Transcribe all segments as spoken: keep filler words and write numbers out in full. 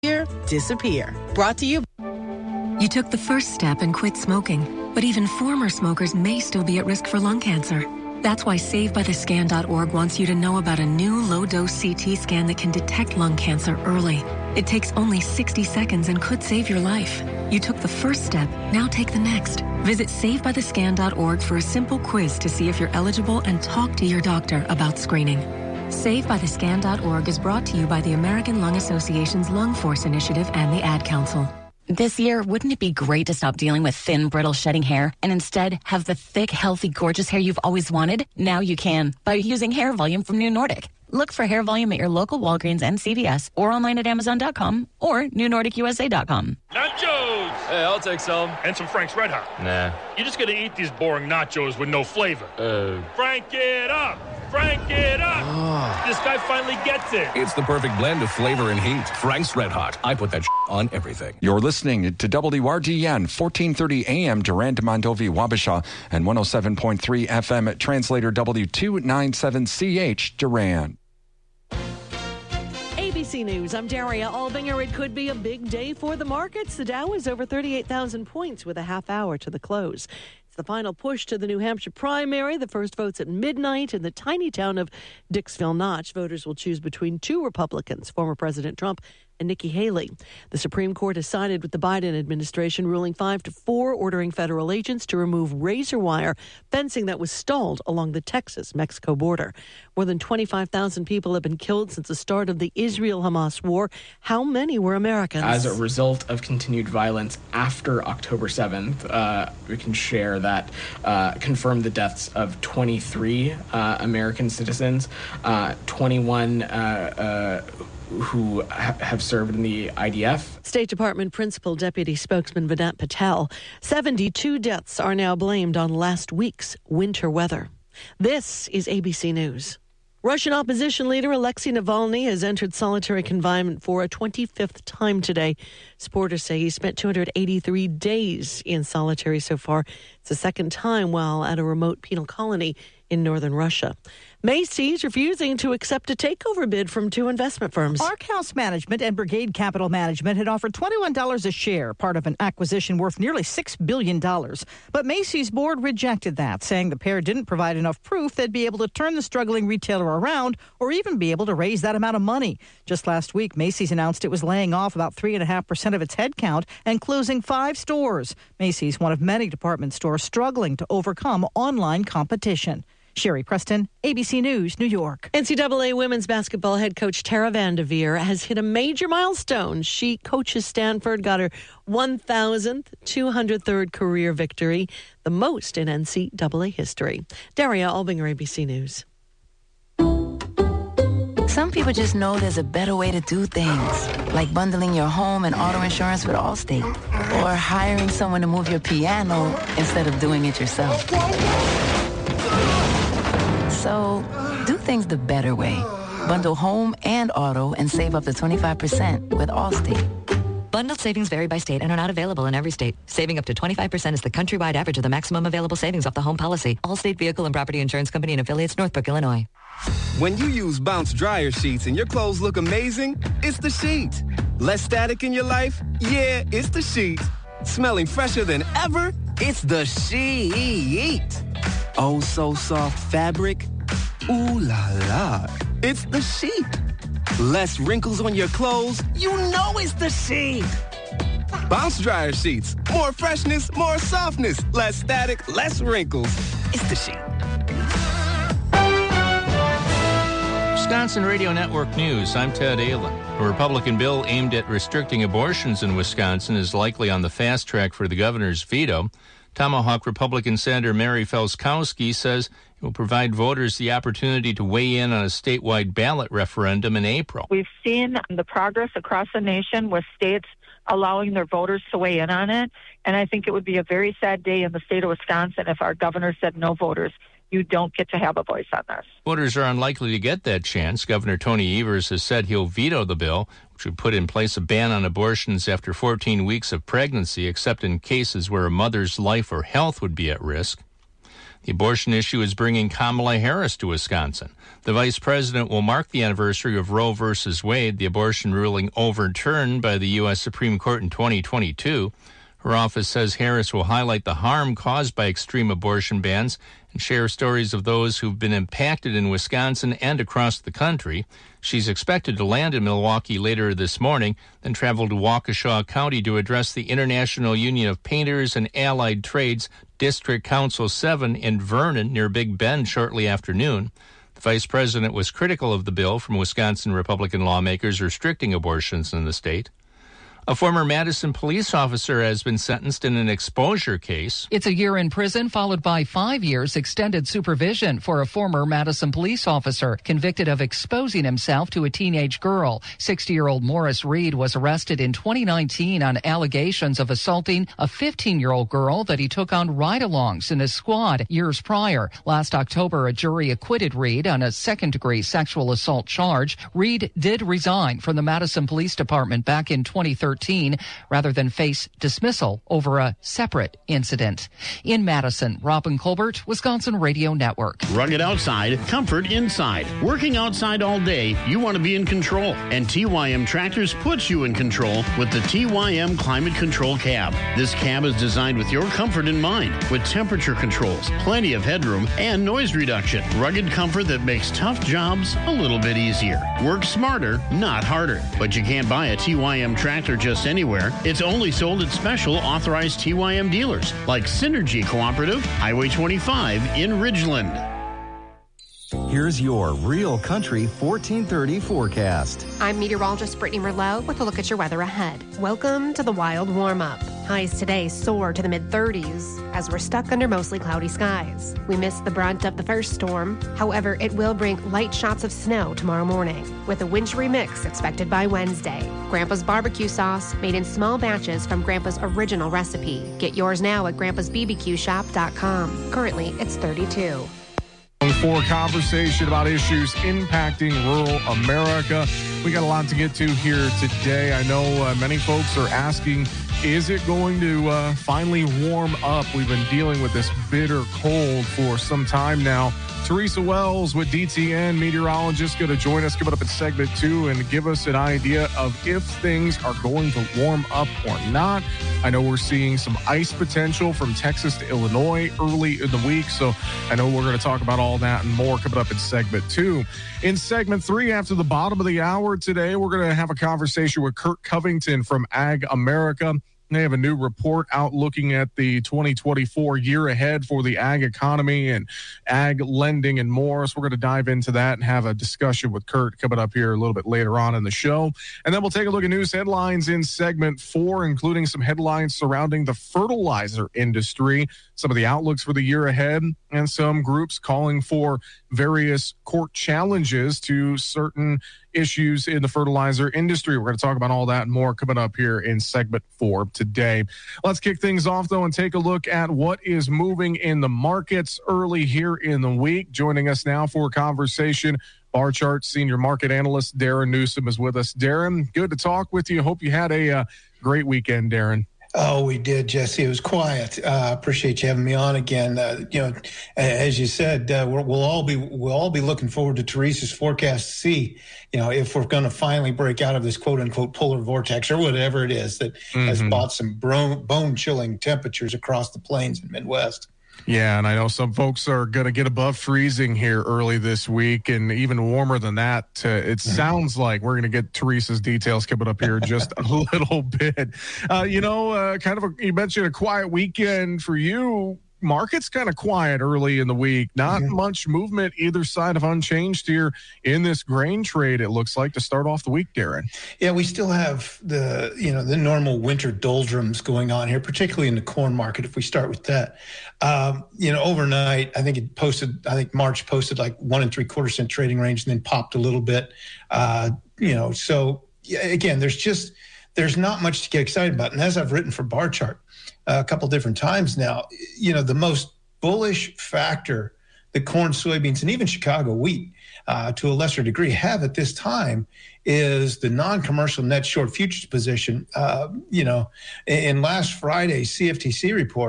disappear. Brought to you. You took the first step and quit smoking, but even former smokers may still be at risk for lung cancer. That's why Save By The Scan dot org wants you to know about a new low-dose C T scan that can detect lung cancer early. It takes only sixty seconds and could save your life. You took the first step, now take the next. Visit Save By The Scan dot org for a simple quiz to see if you're eligible and talk to your doctor about screening. Save By The Scan dot org is brought to you by the American Lung Association's Lung Force Initiative and the Ad Council. This year, wouldn't it be great to stop dealing with thin, brittle, shedding hair and instead have the thick, healthy, gorgeous hair you've always wanted? Now you can by using Hair Volume from New Nordic. Look for Hair Volume at your local Walgreens and C V S or online at Amazon dot com or New Nordic U S A dot com. Nachos! Hey, I'll take some. And some Frank's Red Hot. Nah. You're just gonna eat these boring nachos with no flavor. Uh. Frank it up! Frank it up! Oh. This guy finally gets it. It's the perfect blend of flavor and heat. Frank's Red Hot. I put that on everything. You're listening to W R G N, fourteen thirty A M, Durand, Mondovi, Wabasha, and one oh seven point three F M at Translator W two ninety-seven C H, Durand. A B C News, I'm Daria Albinger. It could be a big day for the markets. The Dow is over thirty-eight thousand points with a half hour to the close. It's the final push to the New Hampshire primary. The first vote's at midnight in the tiny town of Dixville Notch. Voters will choose between two Republicans, former President Trump and Nikki Haley. The Supreme Court has sided with the Biden administration, ruling five to four, ordering federal agents to remove razor wire fencing that was stalled along the Texas-Mexico border. More than twenty-five thousand people have been killed since the start of the Israel-Hamas war. How many were Americans? As a result of continued violence after October seventh, uh, we can share that uh, confirmed the deaths of twenty-three uh, American citizens, uh, twenty-one uh, uh, who ha- have served in the I D F. State Department Principal Deputy Spokesman Vedant Patel. seventy-two deaths are now blamed on last week's winter weather. This is A B C News. Russian opposition leader Alexei Navalny has entered solitary confinement for a twenty-fifth time today. Supporters say he spent two hundred eighty-three days in solitary so far. It's the second time while at a remote penal colony in northern Russia. Macy's refusing to accept a takeover bid from two investment firms. Ark House Management and Brigade Capital Management had offered twenty-one dollars a share, part of an acquisition worth nearly six billion dollars. But Macy's board rejected that, saying the pair didn't provide enough proof they'd be able to turn the struggling retailer around or even be able to raise that amount of money. Just last week, Macy's announced it was laying off about three point five percent of its headcount and closing five stores. Macy's, one of many department stores struggling to overcome online competition. Sherry Preston, A B C News, New York. N C double A women's basketball head coach Tara Vanderveer has hit a major milestone. She coaches Stanford, got her one thousand two hundred third career victory, the most in N C double A history. Daria Albinger, A B C News. Some people just know there's a better way to do things, like bundling your home and auto insurance with Allstate, or hiring someone to move your piano instead of doing it yourself. So, do things the better way. Bundle home and auto and save up to twenty-five percent with Allstate. Bundled savings vary by state and are not available in every state. Saving up to twenty-five percent is the countrywide average of the maximum available savings off the home policy. Allstate Vehicle and Property Insurance Company and affiliates, Northbrook, Illinois. When you use Bounce dryer sheets and your clothes look amazing, it's the sheet. Less static in your life? Yeah, it's the sheet. Smelling fresher than ever? It's the sheet. Oh, so soft fabric? Ooh la la. It's the sheet. Less wrinkles on your clothes? You know it's the sheet. Bounce dryer sheets. More freshness, more softness. Less static, less wrinkles. It's the sheet. Wisconsin Radio Network News, I'm Ted Allen. A Republican bill aimed at restricting abortions in Wisconsin is likely on the fast track for the governor's veto. Tomahawk Republican Senator Mary Felskowski says it will provide voters the opportunity to weigh in on a statewide ballot referendum in April. We've seen the progress across the nation with states allowing their voters to weigh in on it, and I think it would be a very sad day in the state of Wisconsin if our governor said, no voters, you don't get to have a voice on this. Voters are unlikely to get that chance. Governor Tony Evers has said he'll veto the bill, which would put in place a ban on abortions after fourteen weeks of pregnancy, except in cases where a mother's life or health would be at risk. The abortion issue is bringing Kamala Harris to Wisconsin. The vice president will mark the anniversary of Roe versus Wade, the abortion ruling overturned by the U S Supreme Court in twenty twenty-two. Her office says Harris will highlight the harm caused by extreme abortion bans and share stories of those who've been impacted in Wisconsin and across the country. She's expected to land in Milwaukee later this morning, then travel to Waukesha County to address the International Union of Painters and Allied Trades District Council seven in Vernon near Big Bend shortly after noon. The vice president was critical of the bill from Wisconsin Republican lawmakers restricting abortions in the state. A former Madison police officer has been sentenced in an exposure case. It's a year in prison followed by five years extended supervision for a former Madison police officer convicted of exposing himself to a teenage girl. sixty-year-old Morris Reed was arrested in twenty nineteen on allegations of assaulting a fifteen-year-old girl that he took on ride-alongs in his squad years prior. Last October, a jury acquitted Reed on a second-degree sexual assault charge. Reed did resign from the Madison Police Department back in twenty thirteen. Rather than face dismissal over a separate incident. In Madison, Robin Colbert, Wisconsin Radio Network. Rugged outside, comfort inside. Working outside all day, you want to be in control. And T Y M Tractors puts you in control with the T Y M Climate Control Cab. This cab is designed with your comfort in mind, with temperature controls, plenty of headroom, and noise reduction. Rugged comfort that makes tough jobs a little bit easier. Work smarter, not harder. But you can't buy a T Y M tractor just anywhere. It's only sold at special authorized T Y M dealers like Synergy Cooperative, Highway twenty-five in Ridgeland. Here's your Real Country fourteen thirty forecast. I'm meteorologist Brittany Merlot with a look at your weather ahead. Welcome to the wild warm-up. Highs today soar to the mid-thirties as we're stuck under mostly cloudy skies. We missed the brunt of the first storm. However, it will bring light shots of snow tomorrow morning with a wintry mix expected by Wednesday. Grandpa's barbecue sauce made in small batches from Grandpa's original recipe. Get yours now at grandpas b b q shop dot com. Currently, it's thirty-two. For conversation about issues impacting rural America. We got a lot to get to here today. I know uh, many folks are asking, is it going to uh, finally warm up? We've been dealing with this bitter cold for some time now. Teresa Wells with D T N, meteorologist, going to join us coming up in segment two and give us an idea of if things are going to warm up or not. I know we're seeing some ice potential from Texas to Illinois early in the week, so I know we're going to talk about all that and more coming up in segment two. In segment three, after the bottom of the hour today, we're going to have a conversation with Kurt Covington from Ag America. They have a new report out looking at the twenty twenty-four year ahead for the ag economy and ag lending and more. So we're going to dive into that and have a discussion with Kurt coming up here a little bit later on in the show. And then we'll take a look at news headlines in segment four, including some headlines surrounding the fertilizer industry, some of the outlooks for the year ahead, and some groups calling for various court challenges to certain issues in the fertilizer industry. We're going to talk about all that and more coming up here in segment four today. Let's kick things off, though, and take a look at what is moving in the markets early here in the week. Joining us now for a conversation, Barchart senior market analyst Darren Newsom is with us. Darren, good to talk with you. Hope you had a uh, great weekend, Darren. Oh, we did, Jesse. It was quiet. Uh, appreciate you having me on again. Uh, you know, as you said, uh, we're, we'll all be we'll all be looking forward to Teresa's forecast to see, you know, if we're going to finally break out of this quote unquote polar vortex or whatever it is that mm-hmm. has brought some bone chilling temperatures across the plains and Midwest. Yeah, and I know some folks are going to get above freezing here early this week and even warmer than that. Uh, it mm-hmm. sounds like we're going to get Teresa's details coming up here just a little bit. Uh, you know, uh, kind of a, you mentioned a quiet weekend for you. Market's kind of quiet early in the week. Not mm-hmm. much movement either side of unchanged here in this grain trade, it looks like, to start off the week, Darren. Yeah, we still have the, you know, the normal winter doldrums going on here, particularly in the corn market, if we start with that. Um, you know, overnight, I think it posted, I think March posted like one and three quarter cent trading range and then popped a little bit. Uh, you know, so yeah, again, there's just, there's not much to get excited about. And as I've written for Barchart a couple different times now, you know, the most bullish factor that corn, soybeans, and even Chicago wheat, uh, to a lesser degree, have at this time is the non-commercial net short futures position. Uh, you know, in, in last Friday's C F T C report,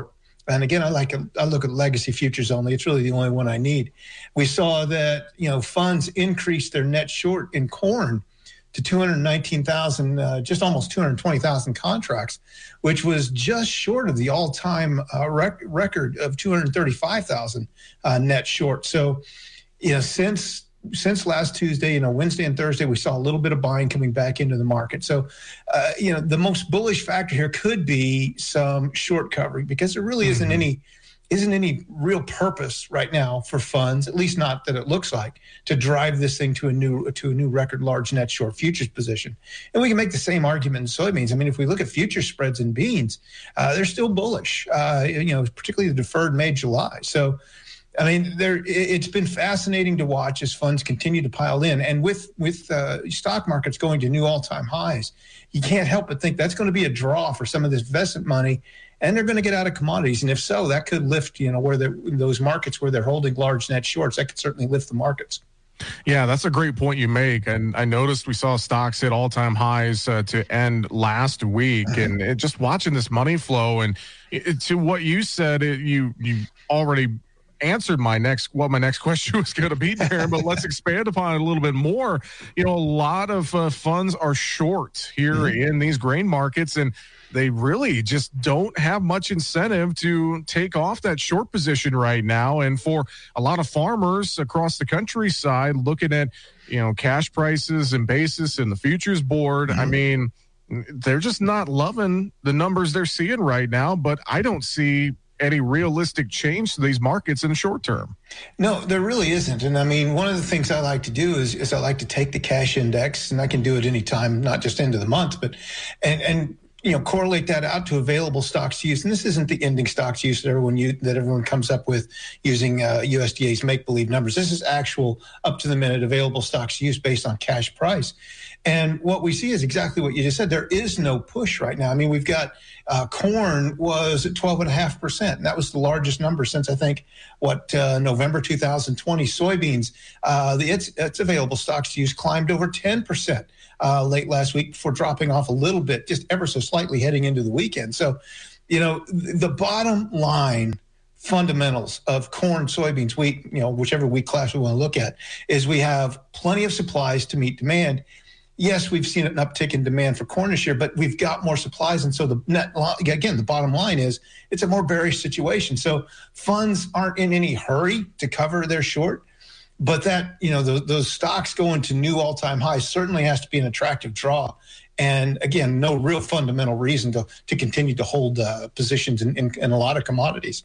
And again, I like I look at legacy futures only. It's really the only one I need. We saw that, you know, funds increased their net short in corn to two hundred nineteen thousand, uh, just almost two hundred twenty thousand contracts, which was just short of the all-time uh, rec- record of two hundred thirty-five thousand uh, net short. So, you know, since since last Tuesday, you know, Wednesday and Thursday, we saw a little bit of buying coming back into the market. So, uh, you know, the most bullish factor here could be some short covering, because there really isn't mm-hmm. any isn't any real purpose right now for funds, at least not that it looks like, to drive this thing to a new to a new record large net short futures position. And we can make the same argument in soybeans. I mean, if we look at future spreads in beans, uh, they're still bullish, uh, you know, particularly the deferred May, July. So, I mean, there it's been fascinating to watch as funds continue to pile in. And with with uh, stock markets going to new all-time highs, you can't help but think that's going to be a draw for some of this investment money, and they're going to get out of commodities. And if so, that could lift, you know, where they're those markets where they're holding large net shorts, that could certainly lift the markets. Yeah, that's a great point you make. And I noticed we saw stocks hit all-time highs uh, to end last week. And it, just watching this money flow, and it, to what you said, it, you you already – answered my next what my next question was going to be, Darren, but let's expand upon it a little bit more. You know, a lot of uh, funds are short here mm-hmm. in these grain markets, and they really just don't have much incentive to take off that short position right now. And for a lot of farmers across the countryside, looking at, you know, cash prices and basis and the futures board, mm-hmm. I mean, they're just not loving the numbers they're seeing right now. But I don't see any realistic change to these markets in the short term. No, there really isn't. And I mean, one of the things I like to do is, is I like to take the cash index, and I can do it anytime, not just end of the month, but, and, and, you know, correlate that out to available stocks use. And this isn't the ending stocks use that everyone use, that everyone comes up with using uh, U S D A's make-believe numbers. This is actual up to the minute available stocks use based on cash price. And what we see is exactly what you just said. There is no push right now. I mean, we've got uh, corn was at twelve point five percent. And that was the largest number since, I think, what, uh, November two thousand twenty. Soybeans, uh, the, its, its available stocks to use climbed over ten percent uh, late last week before dropping off a little bit, just ever so slightly heading into the weekend. So, you know, the bottom line fundamentals of corn, soybeans, wheat, you know, whichever wheat class we want to look at, is we have plenty of supplies to meet demand. Yes, we've seen an uptick in demand for corn this year, but we've got more supplies. And so the net, again, the bottom line is it's a more bearish situation. So funds aren't in any hurry to cover their short, but that, you know, those, those stocks going to new all-time highs certainly has to be an attractive draw. And again, no real fundamental reason to, to continue to hold uh, positions in, in, in a lot of commodities.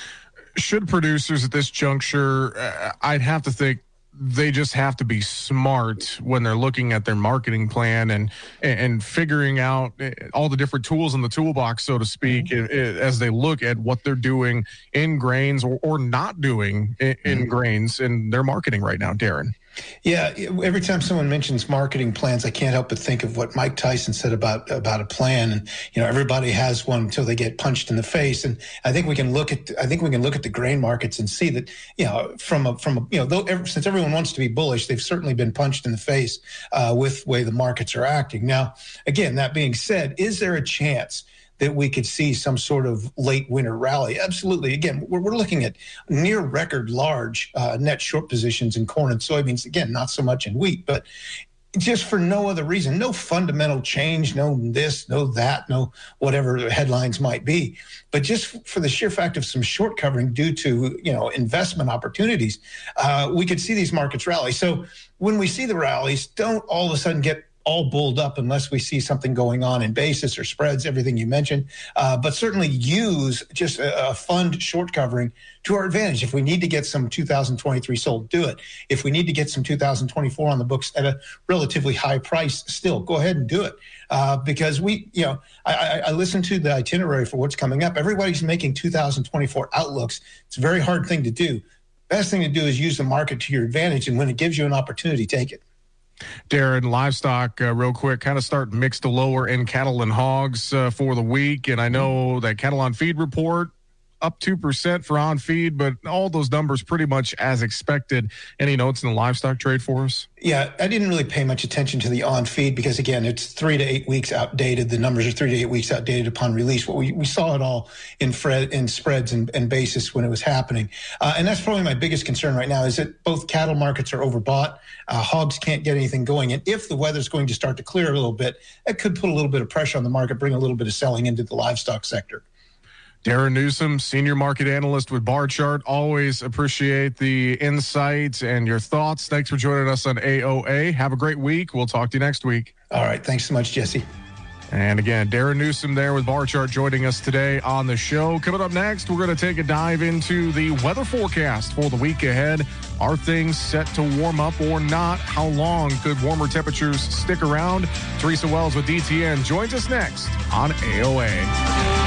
Should producers at this juncture, uh, I'd have to think, they just have to be smart when they're looking at their marketing plan and and figuring out all the different tools in the toolbox, so to speak, mm-hmm. as they look at what they're doing in grains or, or not doing in, in mm-hmm. grains in their marketing right now, Darren. Yeah, every time someone mentions marketing plans, I can't help but think of what Mike Tyson said about about a plan. And you know, everybody has one until they get punched in the face. And I think we can look at I think we can look at the grain markets and see that, you know, from a from a, you know, though ever, since everyone wants to be bullish, they've certainly been punched in the face uh, with the way the markets are acting. Now, again, that being said, is there a chance that we could see some sort of late winter rally? Absolutely. Again, we're, we're looking at near record large uh, net short positions in corn and soybeans. Again, not so much in wheat, but just for no other reason, no fundamental change, no this, no that, no whatever the headlines might be, but just for the sheer fact of some short covering due to, you know, investment opportunities, uh, we could see these markets rally. So when we see the rallies, don't all of a sudden get all bulled up unless we see something going on in basis or spreads, everything you mentioned. Uh, but certainly use just a, a fund short covering to our advantage. If we need to get some two thousand twenty-three sold, do it. If we need to get some two thousand twenty-four on the books at a relatively high price, still go ahead and do it. Uh, because we, you know, I, I, I listened to the itinerary for what's coming up. Everybody's making two thousand twenty-four outlooks. It's a very hard thing to do. Best thing to do is use the market to your advantage. And when it gives you an opportunity, take it. Darren, livestock, uh, real quick, kind of start mixed to lower end cattle and hogs uh, for the week. And I know that Cattle on Feed report up two percent for on feed, but all those numbers pretty much as expected. Any notes in the livestock trade for us? Yeah, I didn't really pay much attention to the on feed because, again, it's three to eight weeks outdated. The numbers are three to eight weeks outdated upon release. What we, we saw it all in Fred, in spreads and, and basis when it was happening. Uh, and that's probably my biggest concern right now is that both cattle markets are overbought. Uh, hogs can't get anything going. And if the weather's going to start to clear a little bit, that could put a little bit of pressure on the market, bring a little bit of selling into the livestock sector. Darren Newsom, senior market analyst with Barchart. Always appreciate the insights and your thoughts. Thanks for joining us on A O A. Have a great week. We'll talk to you next week. All right. Thanks so much, Jesse. And again, Darren Newsom there with Barchart joining us today on the show. Coming up next, we're going to take a dive into the weather forecast for the week ahead. Are things set to warm up or not? How long could warmer temperatures stick around? Teresa Wells with D T N joins us next on A O A.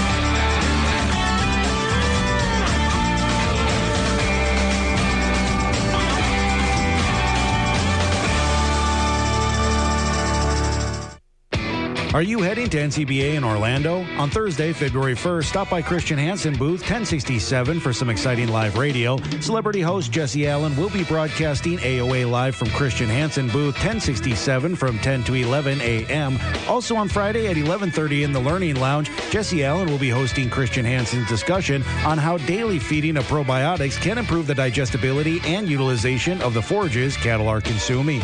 Are you heading to N C B A in Orlando? On Thursday, February first, stop by Christian Hansen booth ten sixty-seven for some exciting live radio. Celebrity host Jesse Allen will be broadcasting A O A live from Christian Hansen booth ten sixty-seven from ten to eleven a.m. Also on Friday at eleven thirty in the Learning Lounge, Jesse Allen will be hosting Christian Hansen's discussion on how daily feeding of probiotics can improve the digestibility and utilization of the forages cattle are consuming.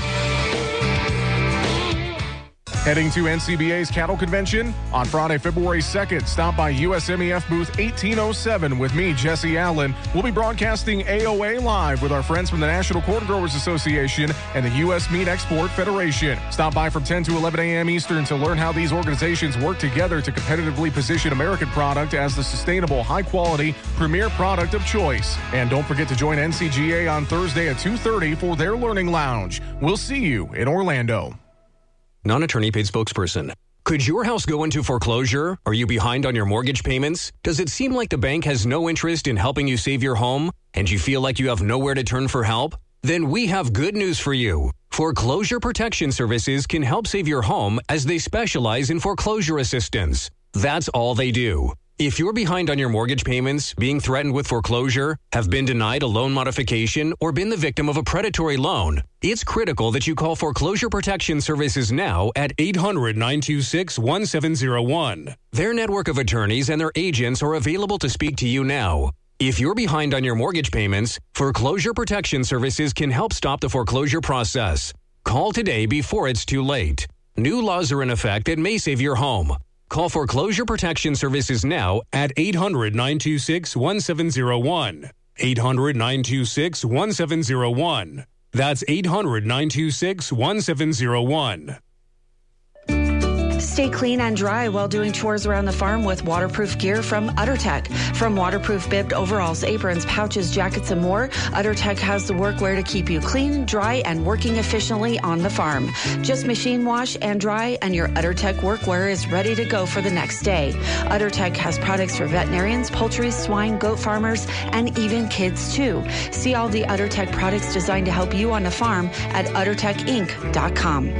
Heading to N C B A's Cattle Convention on Friday, February second. Stop by U S M E F booth eighteen oh seven with me, Jesse Allen. We'll be broadcasting A O A live with our friends from the National Corn Growers Association and the U S Meat Export Federation. Stop by from ten to eleven a.m. Eastern to learn how these organizations work together to competitively position American product as the sustainable, high-quality, premier product of choice. And don't forget to join N C G A on Thursday at two thirty for their Learning Lounge. We'll see you in Orlando. Non-attorney paid spokesperson. Could your house go into foreclosure? Are you behind on your mortgage payments? Does it seem like the bank has no interest in helping you save your home? And you feel like you have nowhere to turn for help? Then we have good news for you. Foreclosure Protection Services can help save your home as they specialize in foreclosure assistance. That's all they do. If you're behind on your mortgage payments, being threatened with foreclosure, have been denied a loan modification, or been the victim of a predatory loan, it's critical that you call Foreclosure Protection Services now at eight hundred, nine two six, one seven zero one. Their network of attorneys and their agents are available to speak to you now. If you're behind on your mortgage payments, Foreclosure Protection Services can help stop the foreclosure process. Call today before it's too late. New laws are in effect that may save your home. Call Foreclosure Protection Services now at eight hundred, nine two six, one seven zero one. eight hundred, nine two six, one seven zero one. That's eight hundred, nine two six, one seven zero one. Stay clean and dry while doing chores around the farm with waterproof gear from UtterTech. From waterproof bibbed overalls, aprons, pouches, jackets, and more, UtterTech has the workwear to keep you clean, dry, and working efficiently on the farm. Just machine wash and dry, and your UtterTech workwear is ready to go for the next day. UtterTech has products for veterinarians, poultry, swine, goat farmers, and even kids, too. See all the UtterTech products designed to help you on the farm at utter tech inc dot com.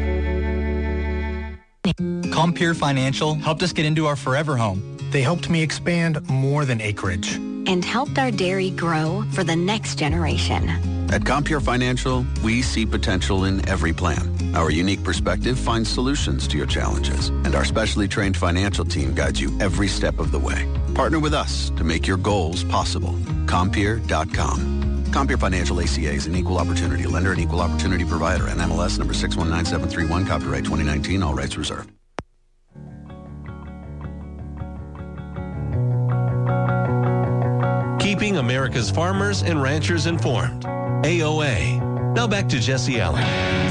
Compeer Financial helped us get into our forever home. They helped me expand more than acreage. And helped our dairy grow for the next generation. At Compeer Financial, we see potential in every plan. Our unique perspective finds solutions to your challenges, and our specially trained financial team guides you every step of the way. Partner with us to make your goals possible. Compeer dot com. Compeer Financial A C A is an equal opportunity lender and equal opportunity provider. N M L S number six one nine seven three one, copyright twenty nineteen, all rights reserved. Keeping America's farmers and ranchers informed. A O A. Now back to Jesse Allen.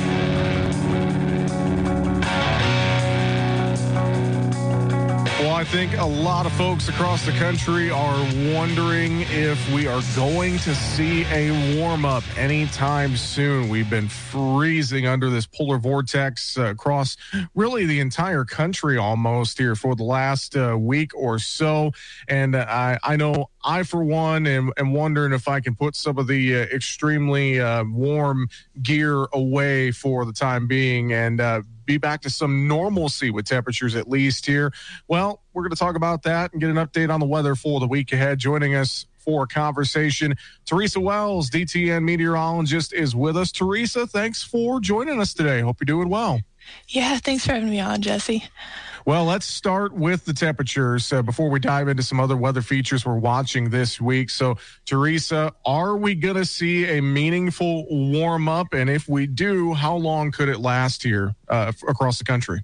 Well, I think a lot of folks across the country are wondering if we are going to see a warm-up anytime soon. We've been freezing under this polar vortex uh, across really the entire country almost here for the last uh, week or so. And uh, I, I know I, for one, am, am wondering if I can put some of the uh, extremely uh, warm gear away for the time being and uh, be back to some normalcy with temperatures at least here. Well, we're going to talk about that and get an update on the weather for the week ahead. Joining us for a conversation, Teresa Wells, D T N meteorologist, is with us. Teresa, thanks for joining us today. Hope you're doing well. Yeah, thanks for having me on, Jesse. Well, let's start with the temperatures uh, before we dive into some other weather features we're watching this week. So, Teresa, are we going to see a meaningful warm up? And if we do, how long could it last here uh, f- across the country?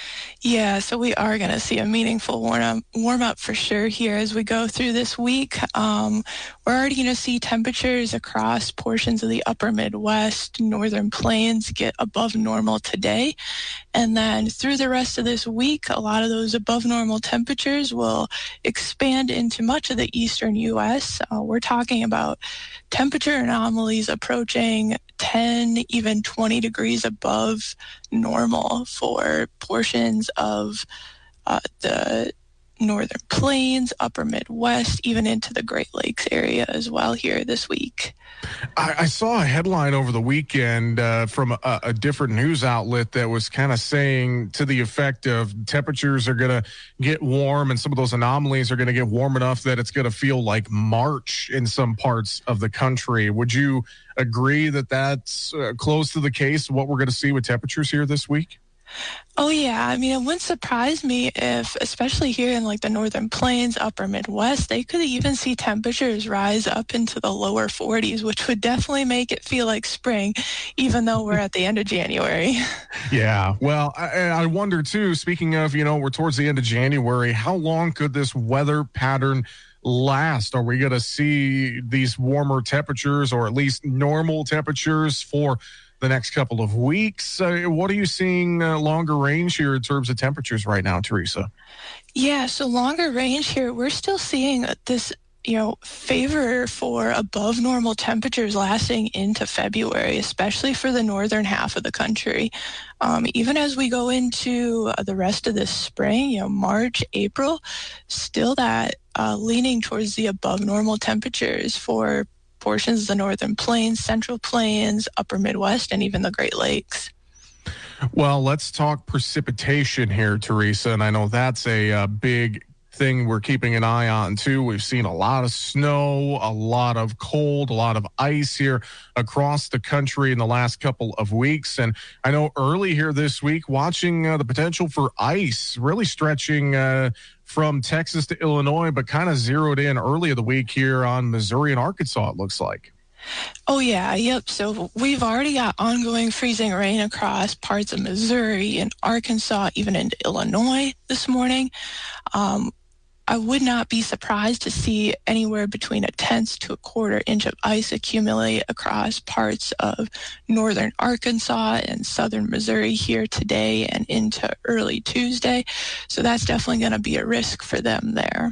Yeah, so we are going to see a meaningful warm up, warm up for sure here as we go through this week. Um, we're already going to see temperatures across portions of the upper Midwest, northern plains get above normal today. And then through the rest of this week, a lot of those above normal temperatures will expand into much of the eastern U S. Uh, we're talking about temperature anomalies approaching ten, even twenty degrees above normal for portions of uh, the northern plains, upper Midwest, even into the Great Lakes area as well here this week. I, I saw a headline over the weekend uh, from a, a different news outlet that was kind of saying to the effect of temperatures are going to get warm and some of those anomalies are going to get warm enough that it's going to feel like March in some parts of the country. Would you agree that that's uh, close to the case of what we're going to see with temperatures here this week? Oh, yeah. I mean, it wouldn't surprise me if, especially here in like the northern plains, upper Midwest, they could even see temperatures rise up into the lower forties, which would definitely make it feel like spring, even though we're at the end of January. Yeah. Well, I, I wonder, too, speaking of, you know, we're towards the end of January, how long could this weather pattern last? Are we going to see these warmer temperatures or at least normal temperatures for the next couple of weeks? Uh, what are you seeing uh, longer range here in terms of temperatures right now, Teresa? Yeah, so longer range here, we're still seeing this, you know, favor for above normal temperatures lasting into February, especially for the northern half of the country. Um, even as we go into uh, the rest of this spring, you know, March, April, still that uh, leaning towards the above normal temperatures for portions of the northern plains, central plains, upper Midwest, and even the Great Lakes. Well, let's talk precipitation here, Teresa, and I know that's a, a big thing we're keeping an eye on too. We've seen a lot of snow, a lot of cold, a lot of ice here across the country in the last couple of weeks. And I know early here this week, watching uh, the potential for ice really stretching uh, from Texas to Illinois, but kind of zeroed in early of the week here on Missouri and Arkansas, it looks like. Oh, yeah. Yep. So we've already got ongoing freezing rain across parts of Missouri and Arkansas, even into Illinois this morning. Um, I would not be surprised to see anywhere between a tenth to a quarter inch of ice accumulate across parts of northern Arkansas and southern Missouri here today and into early Tuesday. So that's definitely going to be a risk for them there.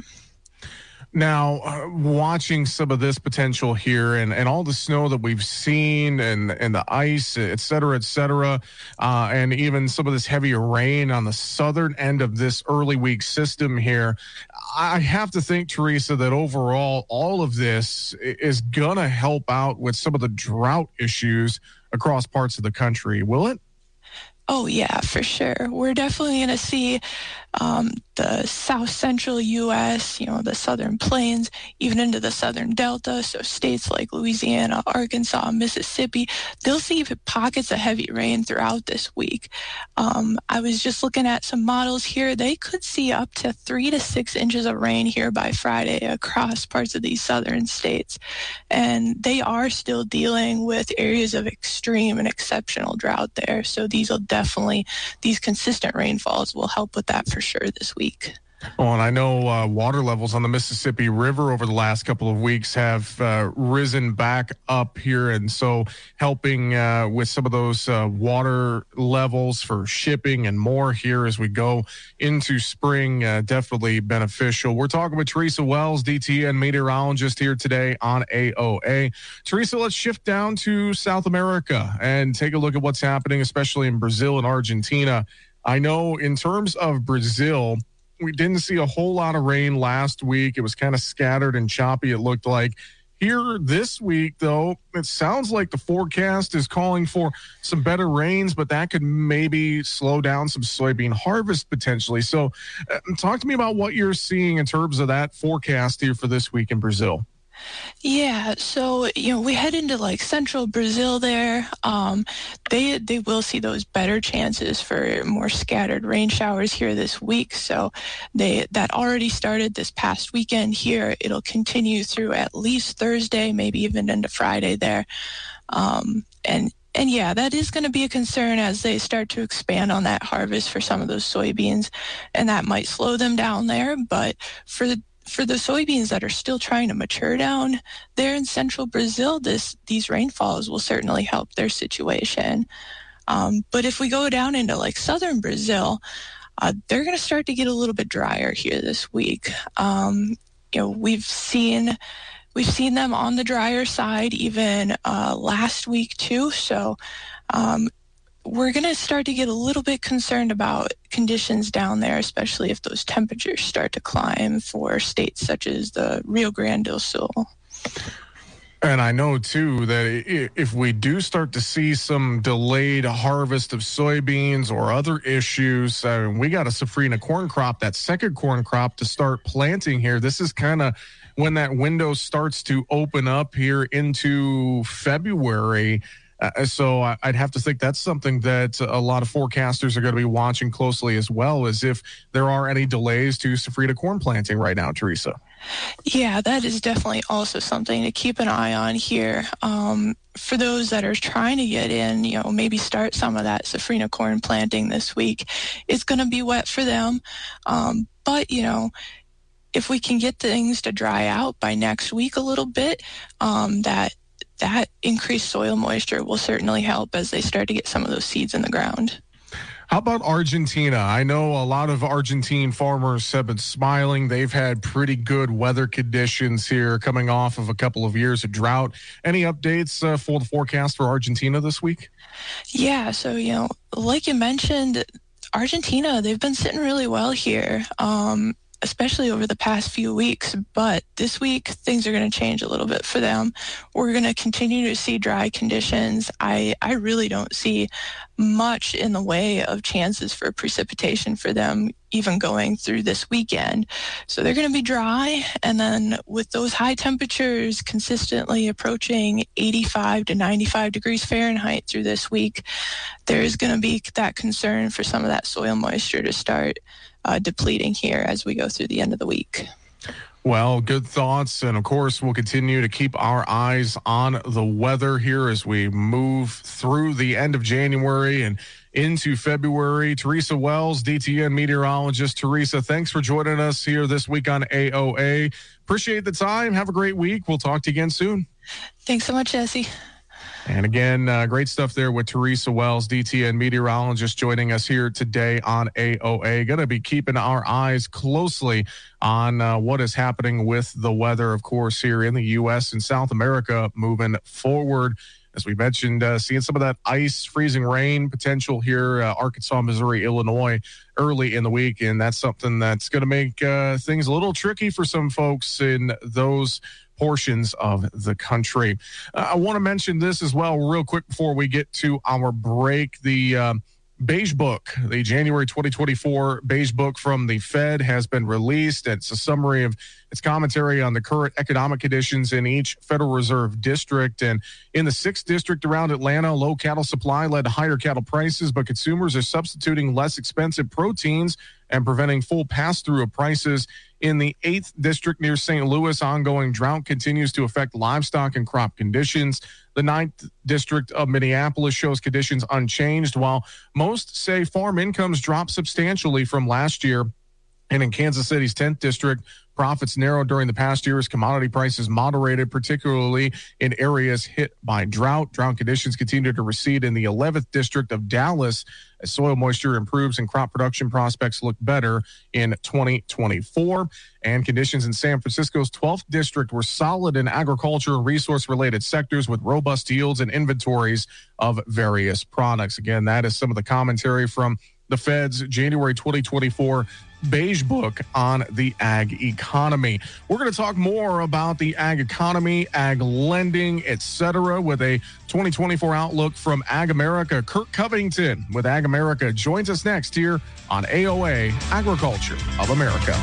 Now, uh, watching some of this potential here and, and all the snow that we've seen and, and the ice, et cetera, et cetera, uh, and even some of this heavier rain on the southern end of this early week system here, I have to think, Teresa, that overall all of this is going to help out with some of the drought issues across parts of the country. Will it? Oh, yeah, for sure. We're definitely going to see um, the south central U S, you know, the southern plains, even into the southern delta. So states like Louisiana, Arkansas, Mississippi, they'll see pockets of heavy rain throughout this week. Um, I was just looking at some models here. They could see up to three to six inches of rain here by Friday across parts of these southern states. And they are still dealing with areas of extreme and exceptional drought there. So these will definitely, these consistent rainfalls will help with that for sure this week. Oh, and I know uh, water levels on the Mississippi River over the last couple of weeks have uh, risen back up here, and so helping uh, with some of those uh, water levels for shipping and more here as we go into spring, uh, definitely beneficial. We're talking with Teresa Wells, D T N meteorologist, here today on A O A. Teresa, let's shift down to South America and take a look at what's happening, especially in Brazil and Argentina. I know in terms of Brazil, we didn't see a whole lot of rain last week. It was kind of scattered and choppy, it looked like. Here this week, though, it sounds like the forecast is calling for some better rains, but that could maybe slow down some soybean harvest potentially. So uh, talk to me about what you're seeing in terms of that forecast here for this week in Brazil. Yeah, so, you know, we head into like central Brazil there. Um, they they will see those better chances for more scattered rain showers here this week. So they that already started this past weekend here. It'll continue through at least Thursday, maybe even into Friday there. Um, and And yeah, that is going to be a concern as they start to expand on that harvest for some of those soybeans, and that might slow them down there. But for the For the soybeans that are still trying to mature down there in central Brazil, this these rainfalls will certainly help their situation. Um, but if we go down into like southern Brazil, uh, they're going to start to get a little bit drier here this week. Um, you know, we've seen we've seen them on the drier side even uh, last week too. So um, we're going to start to get a little bit concerned about conditions down there, especially if those temperatures start to climb for states such as the Rio Grande do Sul. And I know, too, that if we do start to see some delayed harvest of soybeans or other issues, I mean, we got a safrinha corn crop, that second corn crop to start planting here. This is kind of when that window starts to open up here into February. Uh, so I'd have to think that's something that a lot of forecasters are going to be watching closely as well, as if there are any delays to safrinha corn planting right now, Teresa. Yeah, that is definitely also something to keep an eye on here. Um, for those that are trying to get in, you know, maybe start some of that safrinha corn planting this week. It's going to be wet for them. Um, but, you know, if we can get things to dry out by next week a little bit, um, that that increased soil moisture will certainly help as they start to get some of those seeds in the ground. How about Argentina? I know a lot of Argentine farmers have been smiling. They've had pretty good weather conditions here coming off of a couple of years of drought. Any updates uh, for the forecast for Argentina this week? Yeah, so, you know, like you mentioned, Argentina, they've been sitting really well here. Um, especially over the past few weeks, but this week things are going to change a little bit for them. We're going to continue to see dry conditions. I, I really don't see much in the way of chances for precipitation for them even going through this weekend. So they're going to be dry, and then with those high temperatures consistently approaching eighty-five to ninety-five degrees Fahrenheit through this week, there is going to be that concern for some of that soil moisture to start Uh, depleting here as we go through the end of the week. Well, good thoughts. And of course, we'll continue to keep our eyes on the weather here as we move through the end of January and into February. Teresa Wells, D T N meteorologist. Teresa, thanks for joining us here this week on A O A. Appreciate the time. Have a great week. We'll talk to you again soon. Thanks so much, Jesse. And again, uh, great stuff there with Teresa Wells, D T N meteorologist, joining us here today on A O A. Going to be keeping our eyes closely on uh, what is happening with the weather, of course, here in the U S and South America moving forward. As we mentioned, uh, seeing some of that ice, freezing rain potential here, uh, Arkansas, Missouri, Illinois, early in the week. And that's something that's going to make uh, things a little tricky for some folks in those portions of the country. Uh, I want to mention this as well real quick before we get to our break. The uh, Beige Book, the January twenty twenty-four Beige Book from the Fed has been released. It's a summary of its commentary on the current economic conditions in each Federal Reserve district. And in the sixth district around Atlanta, low cattle supply led to higher cattle prices, but consumers are substituting less expensive proteins and preventing full pass-through of prices. In the eighth district near Saint Louis, ongoing drought continues to affect livestock and crop conditions. The ninth district of Minneapolis shows conditions unchanged, while most say farm incomes dropped substantially from last year. And in Kansas City's tenth district, profits narrowed during the past year as commodity prices moderated, particularly in areas hit by drought. Drought conditions continue to recede in the eleventh district of Dallas as soil moisture improves and crop production prospects look better in twenty twenty-four. And conditions in San Francisco's twelfth district were solid in agriculture and resource-related sectors with robust yields and inventories of various products. Again, that is some of the commentary from the Fed's January twenty twenty-four Beige Book on the ag economy. We're going to talk more about the ag economy, ag lending, et cetera, with a twenty twenty-four outlook from Ag America. Kurt Covington with Ag America joins us next here on A O A, Agriculture of America.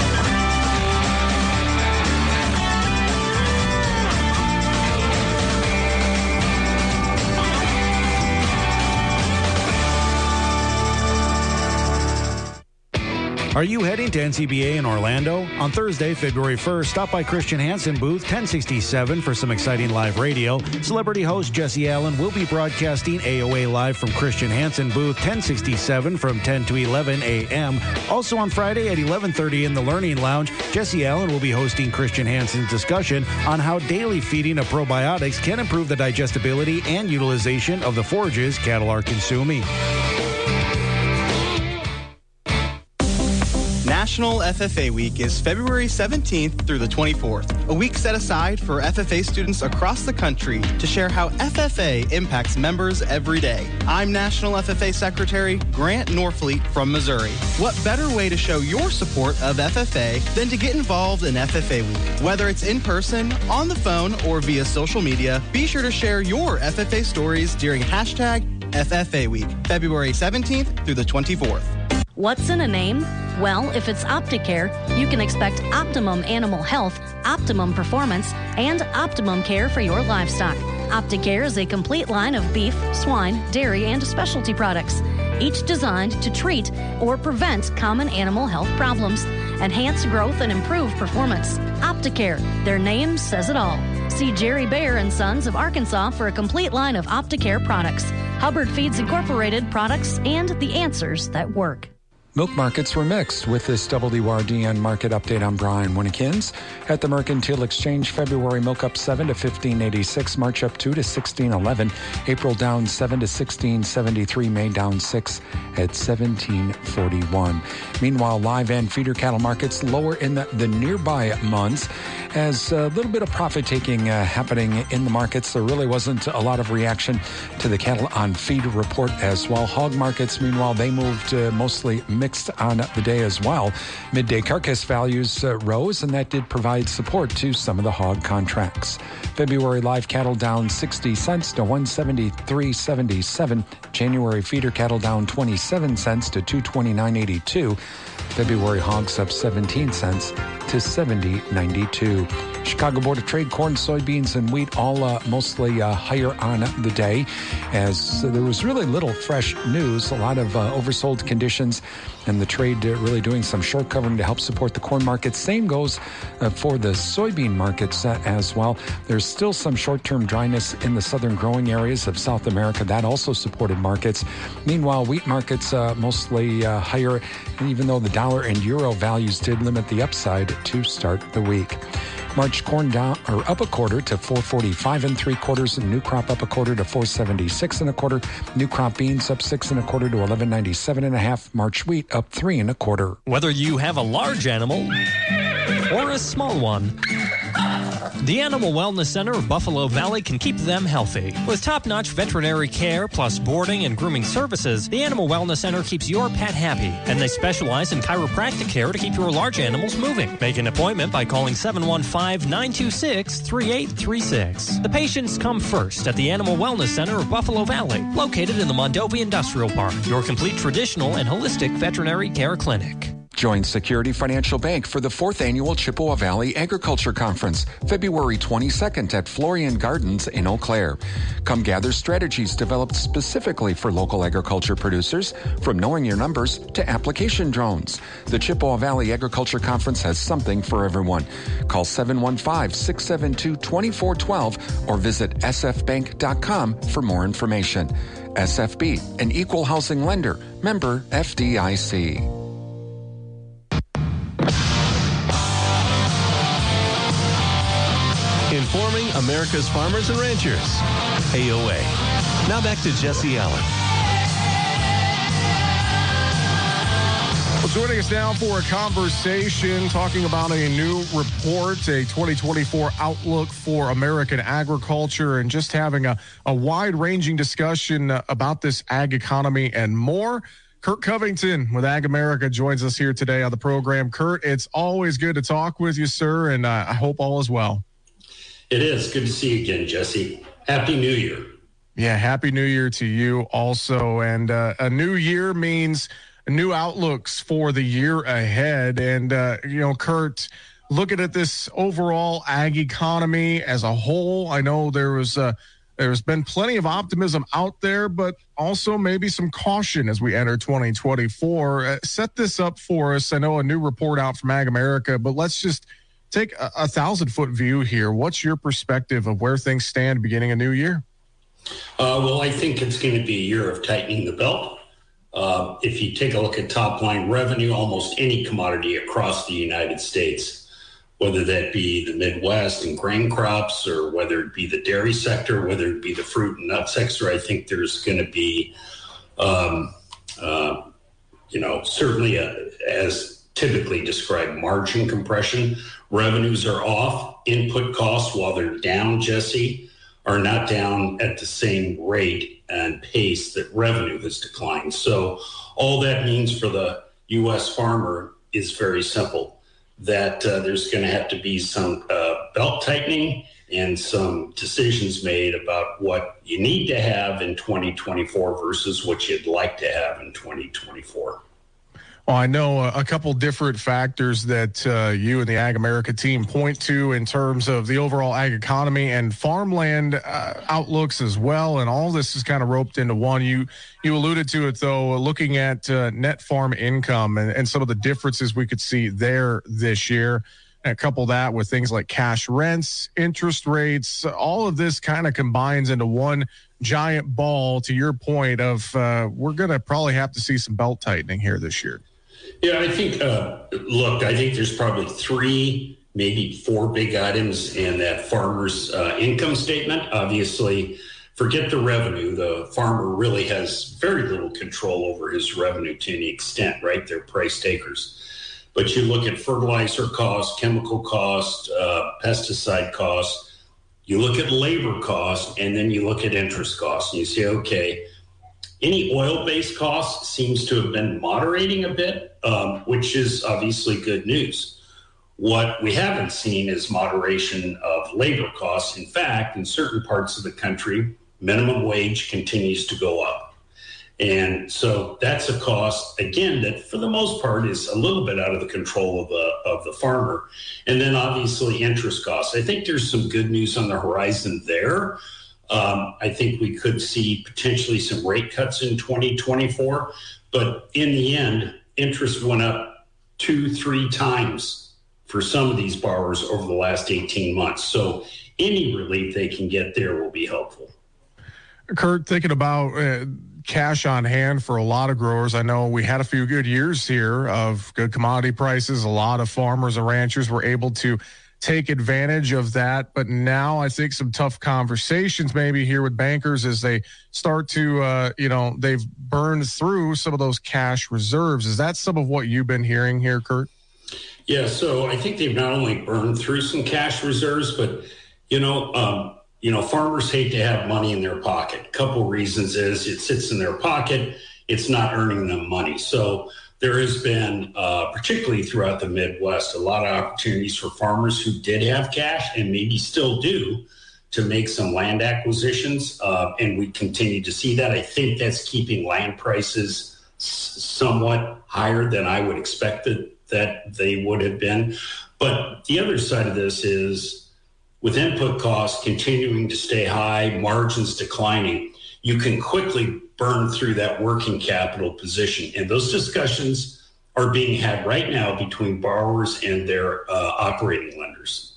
Are you heading to N C B A in Orlando? On Thursday, February first, stop by Christian Hansen booth ten sixty-seven for some exciting live radio. Celebrity host Jesse Allen will be broadcasting A O A live from Christian Hansen booth ten sixty-seven from ten to eleven a.m. Also on Friday at eleven thirty in the Learning Lounge, Jesse Allen will be hosting Christian Hansen's discussion on how daily feeding of probiotics can improve the digestibility and utilization of the forages cattle are consuming. National F F A Week is February seventeenth through the twenty-fourth, a week set aside for F F A students across the country to share how F F A impacts members every day. I'm National F F A Secretary Grant Norfleet from Missouri. What better way to show your support of F F A than to get involved in F F A Week? Whether it's in person, on the phone, or via social media, be sure to share your F F A stories during hashtag F F A Week, February seventeenth through the twenty-fourth. What's in a name? Well, if it's Opticare, you can expect optimum animal health, optimum performance, and optimum care for your livestock. Opticare is a complete line of beef, swine, dairy, and specialty products, each designed to treat or prevent common animal health problems, enhance growth, and improve performance. Opticare, their name says it all. See Jerry Bayer and Sons of Arkansas for a complete line of Opticare products, Hubbard Feeds Incorporated products, and the answers that work. Milk markets were mixed. With this W D R D N market update, I'm Brian Winnikins. At the Mercantile Exchange, February milk up seven to fifteen eighty-six, March up two to sixteen eleven, April down seven to sixteen seventy-three, May down six at seventeen forty-one. Meanwhile, live and feeder cattle markets lower in the, the nearby months as a little bit of profit taking uh, happening in the markets. There really wasn't a lot of reaction to the cattle on feed report as well. Hog markets, meanwhile, they moved uh, mostly mixed on the day as well. Midday carcass values uh, rose, and that did provide support to some of the hog contracts. February live cattle down sixty cents to one seventy-three seventy-seven. January feeder cattle down twenty-seven cents to two twenty-nine eighty-two. February hogs up seventeen cents to seventy ninety-two. Chicago Board of Trade corn, soybeans, and wheat all uh, mostly uh, higher on the day, as uh, there was really little fresh news. A lot of uh, oversold conditions, and the trade uh, really doing some short covering to help support the corn market. Same goes uh, for the soybean markets uh, as well. There's still some short-term dryness in the southern growing areas of South America. That also supported markets. Meanwhile, wheat markets uh, mostly uh, higher, even though the dollar and euro values did limit the upside to start the week. March corn down or up a quarter to four forty-five and three quarters, and new crop up a quarter to four seventy-six and a quarter. New crop beans up six and a quarter to eleven ninety-seven and a half. March wheat up three and a quarter. Whether you have a large animal or a small one, the Animal Wellness Center of Buffalo Valley can keep them healthy. With top-notch veterinary care plus boarding and grooming services, the Animal Wellness Center keeps your pet happy, and they specialize in chiropractic care to keep your large animals moving. Make an appointment by calling seven one five, nine two six, three eight three six. The patients come first at the Animal Wellness Center of Buffalo Valley, located in the Mondovi Industrial Park, your complete traditional and holistic veterinary care clinic. Join Security Financial Bank for the fourth annual Chippewa Valley Agriculture Conference, February twenty-second at Florian Gardens in Eau Claire. Come gather strategies developed specifically for local agriculture producers, from knowing your numbers to application drones. The Chippewa Valley Agriculture Conference has something for everyone. Call seven one five, six seven two, two four one two or visit s f bank dot com for more information. S F B, an equal housing lender, member F D I C. Informing America's farmers and ranchers. A O A. Now back to Jesse Allen. Well, joining us now for a conversation talking about a new report, a twenty twenty-four outlook for American agriculture, and just having a, a wide-ranging discussion about this ag economy and more. Kurt Covington with Ag America joins us here today on the program. Kurt, it's always good to talk with you, sir, and uh, I hope all is well. It is. Good to see you again, Jesse. Happy New Year. Yeah, Happy New Year to you also. And uh, a new year means new outlooks for the year ahead. And, uh, you know, Kurt, looking at this overall ag economy as a whole, I know there was uh, there's been plenty of optimism out there, but also maybe some caution as we enter twenty twenty-four. Uh, set this up for us. I know a new report out from Ag America, but let's just take a, a thousand-foot view here. What's your perspective of where things stand beginning a new year? Uh, well, I think it's going to be a year of tightening the belt. Uh, if you take a look at top-line revenue, almost any commodity across the United States, whether that be the Midwest and grain crops or whether it be the dairy sector, whether it be the fruit and nut sector, I think there's going to be, um, uh, you know, certainly a, as typically described, margin compression. Revenues are off. Input costs, while they're down, Jesse, are not down at the same rate and pace that revenue has declined. So all that means for the U S farmer is very simple. That uh, there's going to have to be some uh, belt tightening and some decisions made about what you need to have in twenty twenty-four versus what you'd like to have in twenty twenty-four. Well, I know a couple different factors that uh, you and the Ag America team point to in terms of the overall ag economy and farmland uh, outlooks as well. And all this is kind of roped into one. You you alluded to it, though, looking at uh, net farm income and, and some of the differences we could see there this year. And couple that with things like cash rents, interest rates, all of this kind of combines into one giant ball, to your point of uh, we're going to probably have to see some belt tightening here this year. Yeah, I think, uh, look, I think there's probably three, maybe four big items in that farmer's uh, income statement. Obviously, forget the revenue. The farmer really has very little control over his revenue to any extent, right? They're price takers. But you look at fertilizer costs, chemical costs, uh, pesticide costs, you look at labor costs, and then you look at interest costs, and you say, okay, any oil-based costs seems to have been moderating a bit, um, which is obviously good news. What we haven't seen is moderation of labor costs. In fact, in certain parts of the country, minimum wage continues to go up. And so that's a cost, again, that for the most part is a little bit out of the control of the of the farmer. And then obviously interest costs. I think there's some good news on the horizon there. Um, I think we could see potentially some rate cuts in twenty twenty-four. But in the end, interest went up two, three times for some of these borrowers over the last eighteen months. So any relief they can get there will be helpful. Kurt, thinking about uh, cash on hand for a lot of growers. I know we had a few good years here of good commodity prices. A lot of farmers and ranchers were able to take advantage of that. But now I think some tough conversations maybe here with bankers as they start to, uh, you know, they've burned through some of those cash reserves. Is that some of what you've been hearing here, Kurt? Yeah, so I think they've not only burned through some cash reserves, but, you know, um, you know, farmers hate to have money in their pocket. A couple reasons is it sits in their pocket. It's not earning them money. So there has been, uh, particularly throughout the Midwest, a lot of opportunities for farmers who did have cash and maybe still do to make some land acquisitions. Uh, and we continue to see that. I think that's keeping land prices s- somewhat higher than I would expect that, that they would have been. But the other side of this is, with input costs continuing to stay high, margins declining, you can quickly burn through that working capital position. And those discussions are being had right now between borrowers and their uh, operating lenders.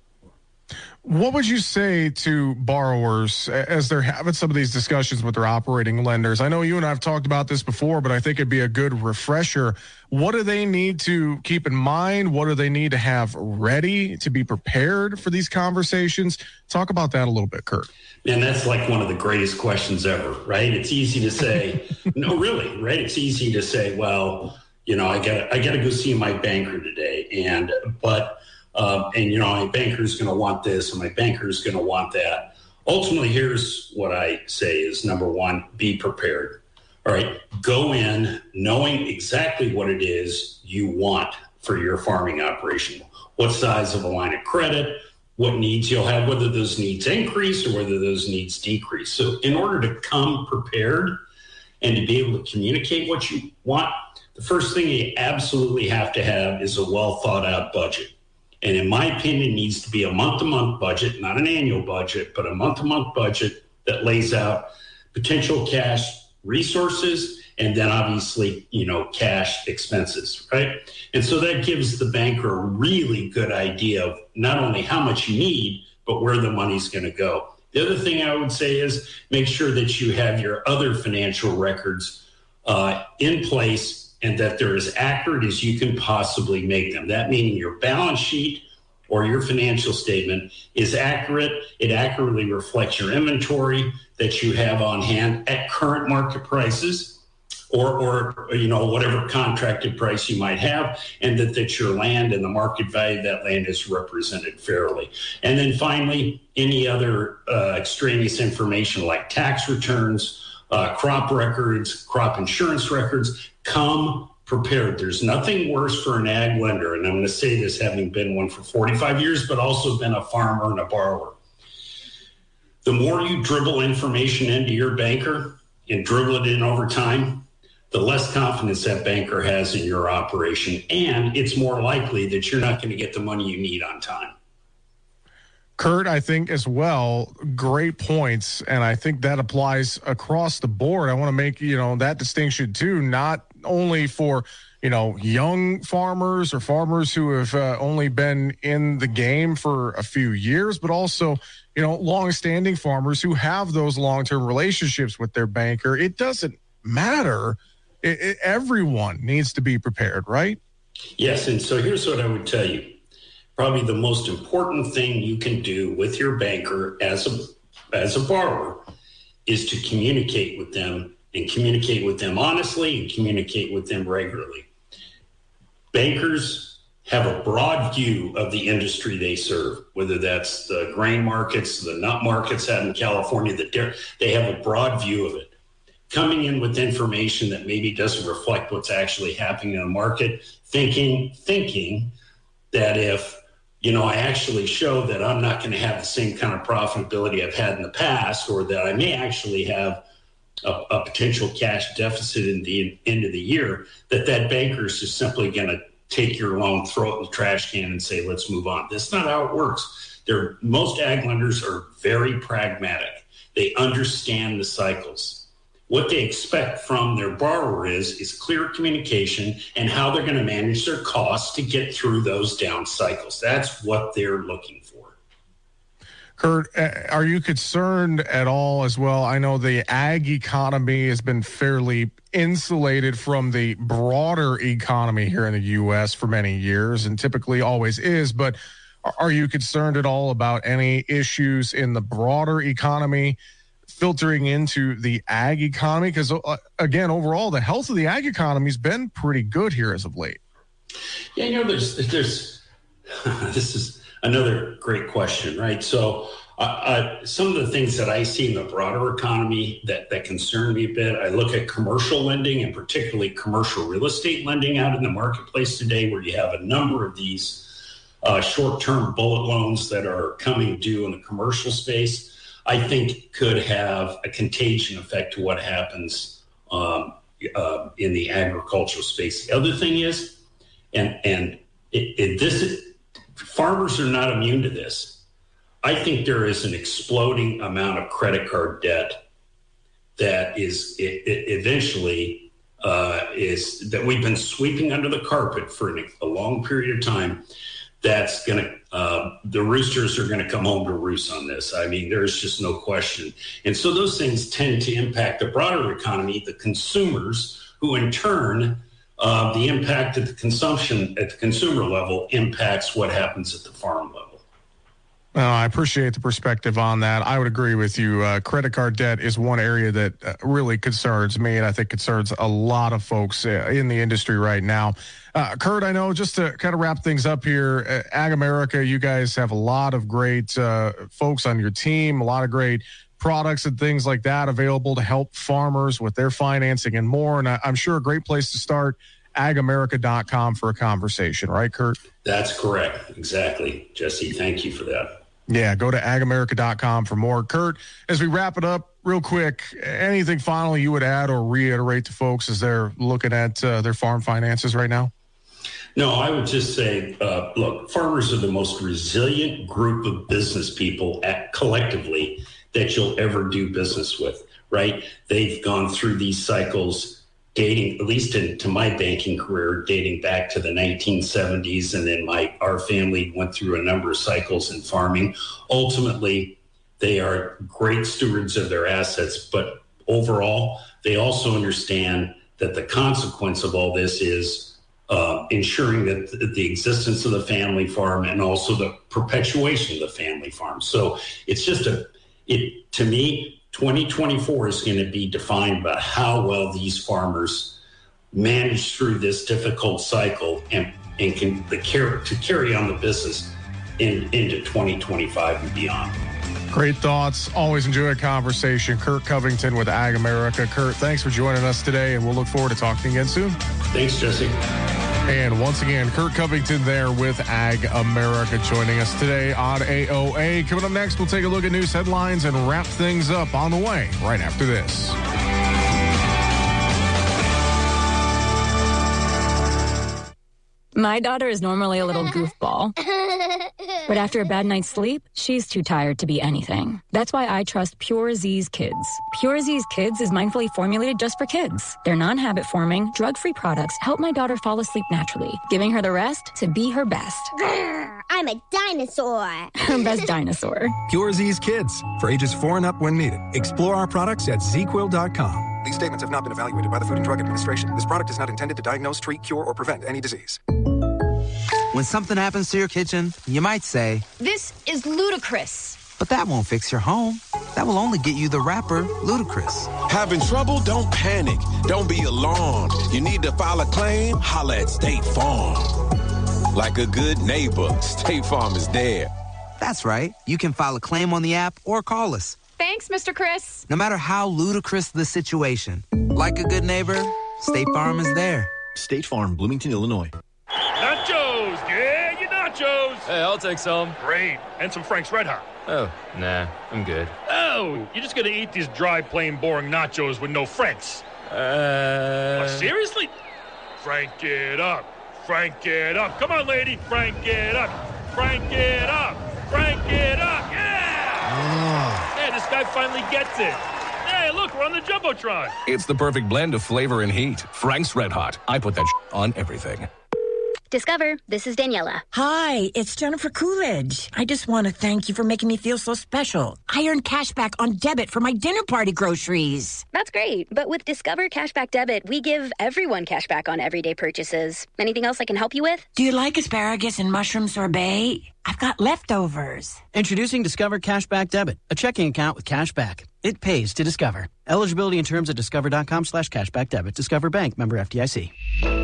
What would you say to borrowers as they're having some of these discussions with their operating lenders? I know you and I have talked about this before, but I think it'd be a good refresher. What do they need to keep in mind? What do they need to have ready to be prepared for these conversations? Talk about that a little bit, Kurt. And that's like one of the greatest questions ever, right? It's easy to say, no, really, right? It's easy to say, well, you know, I got I got to go see my banker today. And, but, Um, and, you know, my banker is going to want this and my banker is going to want that. Ultimately, here's what I say is, number one, be prepared. All right, go in knowing exactly what it is you want for your farming operation. What size of a line of credit, what needs you'll have, whether those needs increase or whether those needs decrease. So in order to come prepared and to be able to communicate what you want, the first thing you absolutely have to have is a well thought out budget. And in my opinion, it needs to be a month-to-month budget, not an annual budget, but a month-to-month budget that lays out potential cash resources and then obviously, you know, cash expenses, right? And so that gives the banker a really good idea of not only how much you need, but where the money's going to go. The other thing I would say is make sure that you have your other financial records uh, in place and that they're as accurate as you can possibly make them. That meaning your balance sheet or your financial statement is accurate. It accurately reflects your inventory that you have on hand at current market prices or, or you know, whatever contracted price you might have, and that, that your land and the market value of that land is represented fairly. And then finally, any other uh, extraneous information like tax returns, uh, crop records, crop insurance records, come prepared. There's nothing worse for an ag lender, and I'm going to say this having been one for forty-five years, but also been a farmer and a borrower. The more you dribble information into your banker and dribble it in over time, the less confidence that banker has in your operation, and it's more likely that you're not going to get the money you need on time. Kurt, I think as well, great points, and I think that applies across the board. I want to make, you know, that distinction too, not only for, you know, young farmers or farmers who have uh, only been in the game for a few years, but also, you know, long-standing farmers who have those long-term relationships with their banker. It doesn't matter. It, it, everyone needs to be prepared, right? Yes, and so here's what I would tell you. Probably the most important thing you can do with your banker as a as a borrower is to communicate with them and communicate with them honestly and communicate with them regularly. Bankers have a broad view of the industry they serve, whether that's the grain markets, the nut markets out in California, the dairy, they have a broad view of it. Coming in with information that maybe doesn't reflect what's actually happening in the market, thinking, thinking that if you know, I actually show that I'm not going to have the same kind of profitability I've had in the past, or that I may actually have a, a potential cash deficit in the end of the year, that that banker is just simply going to take your loan, throw it in the trash can and say, let's move on. That's not how it works. They're, most ag lenders are very pragmatic. They understand the cycles. What they expect from their borrower is, is clear communication and how they're going to manage their costs to get through those down cycles. That's what they're looking for. Kurt, are you concerned at all as well? I know the ag economy has been fairly insulated from the broader economy here in the U S for many years and typically always is, but are you concerned at all about any issues in the broader economy filtering into the ag economy? Because uh, again, overall, the health of the ag economy has been pretty good here as of late. Yeah, you know, there's, there's, this is another great question, right? So uh, uh, some of the things that I see in the broader economy that, that concern me a bit, I look at commercial lending and particularly commercial real estate lending out in the marketplace today, where you have a number of these uh, short-term bullet loans that are coming due in the commercial space. I think could have a contagion effect to what happens um, uh, in the agricultural space. The other thing is, and and it, it, this is, farmers are not immune to this. I think there is an exploding amount of credit card debt that is it, it eventually uh, is that we've been sweeping under the carpet for an, a long period of time. That's going to, uh, the roosters are going to come home to roost on this. I mean, there's just no question. And so those things tend to impact the broader economy, the consumers, who in turn, uh, the impact of the consumption at the consumer level impacts what happens at the farm level. Well, I appreciate the perspective on that. I would agree with you. Uh, credit card debt is one area that uh, really concerns me, and I think concerns a lot of folks uh, in the industry right now. Uh, Kurt, I know, just to kind of wrap things up here, uh, Ag America, you guys have a lot of great uh, folks on your team, a lot of great products and things like that available to help farmers with their financing and more. And I, I'm sure a great place to start, ag america dot com for a conversation, right, Kurt? That's correct. Exactly. Jesse, thank you for that. Yeah, go to ag america dot com for more. Kurt, as we wrap it up real quick, anything final you would add or reiterate to folks as they're looking at uh, their farm finances right now? No, I would just say, uh, look, farmers are the most resilient group of business people at, collectively that you'll ever do business with, right? They've gone through these cycles dating, at least into my banking career, dating back to the nineteen seventies. And then my our family went through a number of cycles in farming. Ultimately, they are great stewards of their assets, but overall, they also understand that the consequence of all this is Uh, ensuring that the existence of the family farm and also the perpetuation of the family farm. So it's just a, it to me, twenty twenty-four is going to be defined by how well these farmers manage through this difficult cycle and, and can the care to carry on the business in, into twenty twenty-five and beyond. Great thoughts. Always enjoy a conversation. Kurt Covington with Ag America. Kurt, thanks for joining us today, and we'll look forward to talking again soon. Thanks, Jesse. And once again, Kurt Covington there with Ag America joining us today on A O A. Coming up next, we'll take a look at news headlines and wrap things up on the way right after this. My daughter is normally a little goofball, but after a bad night's sleep, she's too tired to be anything. That's why I trust Pure Z's Kids. Pure Z's Kids is mindfully formulated just for kids. Their non-habit forming, drug-free products help my daughter fall asleep naturally, giving her the rest to be her best. I'm a dinosaur. Her best dinosaur. Pure Z's Kids, for ages four and up when needed. Explore our products at z quill dot com. These statements have not been evaluated by the Food and Drug Administration. This product is not intended to diagnose, treat, cure, or prevent any disease. When something happens to your kitchen, you might say, This is ludicrous. but that won't fix your home. That will only get you the rapper, Ludacris. Having trouble? Don't panic. Don't be alarmed. You need to file a claim? Holla at State Farm. Like a good neighbor, State Farm is there. That's right. You can file a claim on the app or call us. Thanks, Mister Chris. No matter how ludicrous the situation, like a good neighbor, State Farm is there. State Farm, Bloomington, Illinois. Nachos! Yeah, your nachos! Hey, I'll take some. Great. And some Frank's Red Hot. Oh, nah, I'm good. Oh, you're just gonna eat these dry, plain, boring nachos with no Franks? Uh... Oh, seriously? Frank it up. Frank it up. Come on, lady. Frank it up. Frank it up. Frank it up. Yeah! Oh. Hey, this guy finally gets it. Hey, look, we're on the Jumbotron. It's the perfect blend of flavor and heat. Frank's Red Hot. I put that on everything. Discover, this is Daniela. Hi, it's Jennifer Coolidge. I just want to thank you for making me feel so special. I earned cash back on debit for my dinner party groceries. That's great. But with Discover Cashback Debit, we give everyone cash back on everyday purchases. Anything else I can help you with? Do you like asparagus and mushroom sorbet? I've got leftovers. Introducing Discover Cashback Debit, a checking account with cash back. It pays to Discover. Eligibility and terms at discover.com slash cashback debit. Discover Bank, member F D I C.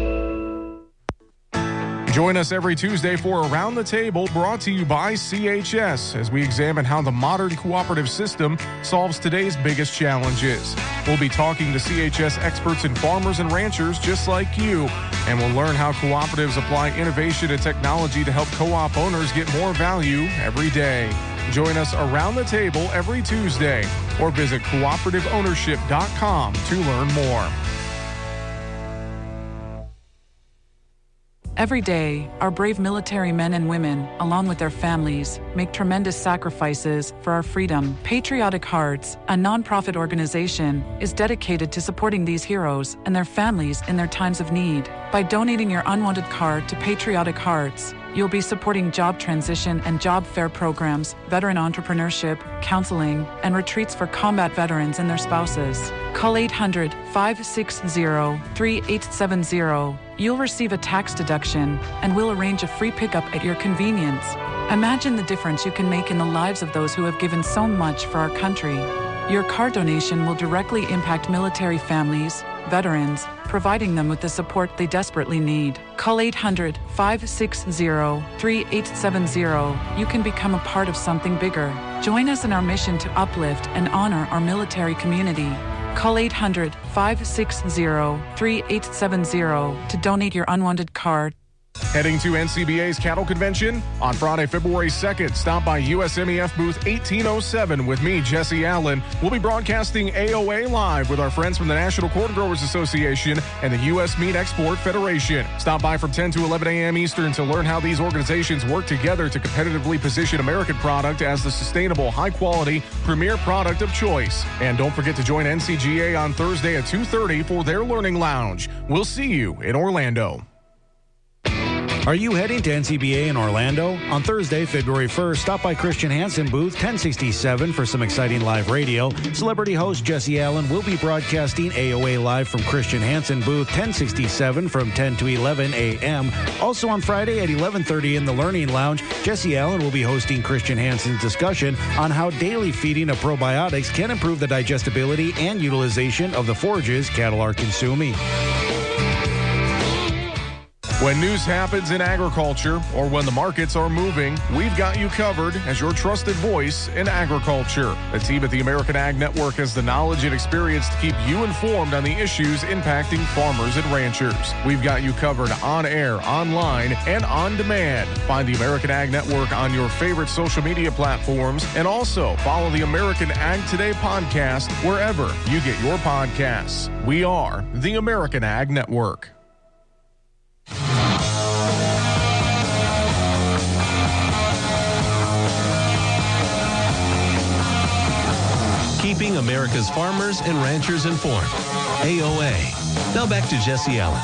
Join us every Tuesday for Around the Table, brought to you by C H S, as we examine how the modern cooperative system solves today's biggest challenges. We'll be talking to C H S experts and farmers and ranchers just like you, and we'll learn how cooperatives apply innovation and technology to help co-op owners get more value every day. Join us Around the Table every Tuesday, or visit cooperative ownership dot com to learn more. Every day, our brave military men and women, along with their families, make tremendous sacrifices for our freedom. Patriotic Hearts, a nonprofit organization, is dedicated to supporting these heroes and their families in their times of need. By donating your unwanted card to Patriotic Hearts, you'll be supporting job transition and job fair programs, veteran entrepreneurship, counseling, and retreats for combat veterans and their spouses. Call eight hundred, five six zero, three eight seven zero. You'll receive a tax deduction, and we'll arrange a free pickup at your convenience. Imagine the difference you can make in the lives of those who have given so much for our country. Your car donation will directly impact military families, veterans, providing them with the support they desperately need. Call eight hundred, five six zero, three eight seven zero. You can become a part of something bigger. Join us in our mission to uplift and honor our military community. Call eight hundred, five six zero, three eight seven zero to donate your unwanted car. Heading to N C B A's Cattle Convention on Friday, February second. Stop by U S M E F booth eighteen oh seven with me, Jesse Allen. We'll be broadcasting A O A live with our friends from the National Corn Growers Association and the U S Meat Export Federation. Stop by from ten to eleven a.m. Eastern to learn how these organizations work together to competitively position American product as the sustainable, high-quality, premier product of choice. And don't forget to join N C G A on Thursday at two thirty for their Learning Lounge. We'll see you in Orlando. Are you heading to N C B A in Orlando? On Thursday, February first, stop by Christian Hansen booth ten sixty-seven for some exciting live radio. Celebrity host Jesse Allen will be broadcasting A O A live from Christian Hansen booth ten sixty-seven from ten to eleven a.m. Also on Friday at eleven thirty in the Learning Lounge, Jesse Allen will be hosting Christian Hansen's discussion on how daily feeding of probiotics can improve the digestibility and utilization of the forages cattle are consuming. When news happens in agriculture or when the markets are moving, we've got you covered as your trusted voice in agriculture. The team at the American Ag Network has the knowledge and experience to keep you informed on the issues impacting farmers and ranchers. We've got you covered on air, online, and on demand. Find the American Ag Network on your favorite social media platforms and also follow the American Ag Today podcast wherever you get your podcasts. We are the American Ag Network. Keeping America's farmers and ranchers informed. A O A. Now back to Jesse Allen.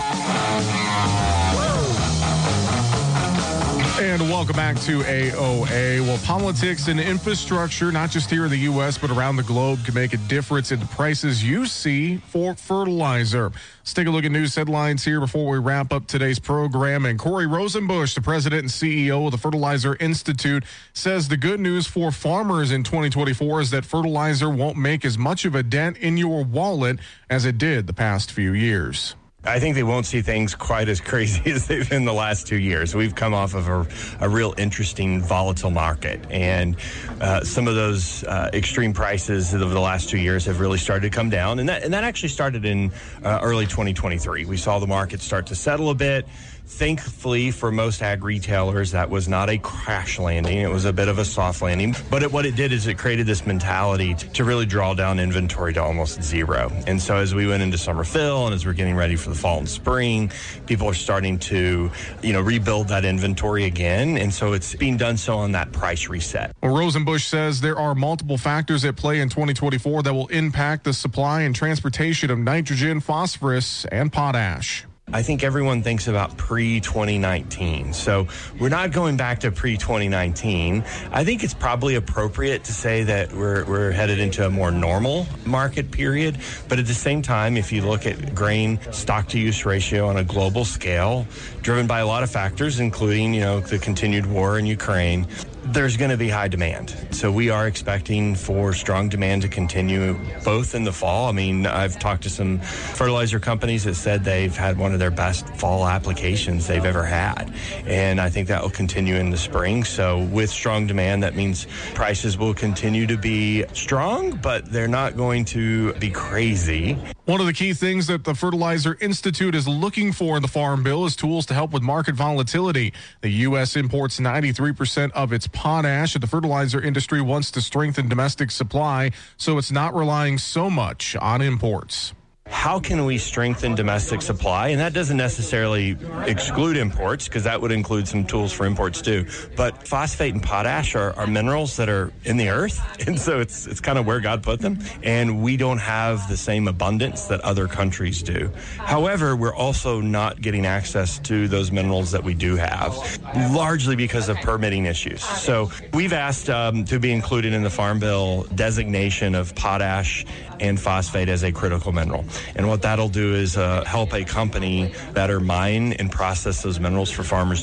And welcome back to A O A. Well, politics and infrastructure, not just here in the U S, but around the globe, can make a difference in the prices you see for fertilizer. Let's take a look at news headlines here before we wrap up today's program. And Corey Rosenbusch, the president and C E O of the Fertilizer Institute, says the good news for farmers in twenty twenty-four is that fertilizer won't make as much of a dent in your wallet as it did the past few years. I think they won't see things quite as crazy as they've been the last two years. We've come off of a, a real interesting, volatile market, and uh, some of those uh, extreme prices over the last two years have really started to come down, and that and that actually started in uh, early twenty twenty-three. We saw the market start to settle a bit. Thankfully, for most ag retailers, that was not a crash landing. It was a bit of a soft landing. But it, what it did is it created this mentality to, to really draw down inventory to almost zero. And so as we went into summer fill and as we're getting ready for the fall and spring, people are starting to, you know, rebuild that inventory again. And so it's being done so on that price reset. Well, Rosenbusch says there are multiple factors at play in twenty twenty-four that will impact the supply and transportation of nitrogen, phosphorus, and potash. I think everyone thinks about pre twenty nineteen. So we're not going back to pre twenty nineteen. I think it's probably appropriate to say that we're we're headed into a more normal market period. But at the same time, if you look at grain stock-to-use ratio on a global scale, driven by a lot of factors, including, you know, the continued war in Ukraine, there's going to be high demand. So we are expecting for strong demand to continue both in the fall. I mean, I've talked to some fertilizer companies that said they've had one of their best fall applications they've ever had. And I think that will continue in the spring. So with strong demand, that means prices will continue to be strong, but they're not going to be crazy. One of the key things that the Fertilizer Institute is looking for in the Farm Bill is tools to help with market volatility. The U S imports ninety-three percent of its potash, and the fertilizer industry wants to strengthen domestic supply so it's not relying so much on imports. How can we strengthen domestic supply? And that doesn't necessarily exclude imports, because that would include some tools for imports too. But phosphate and potash are, are minerals that are in the earth, and so it's it's kind of where God put them. And we don't have the same abundance that other countries do. However, we're also not getting access to those minerals that we do have, largely because of permitting issues. So we've asked um, to be included in the Farm Bill designation of potash and phosphate as a critical mineral. And what that'll do is uh, help a company better mine and process those minerals for farmers to use.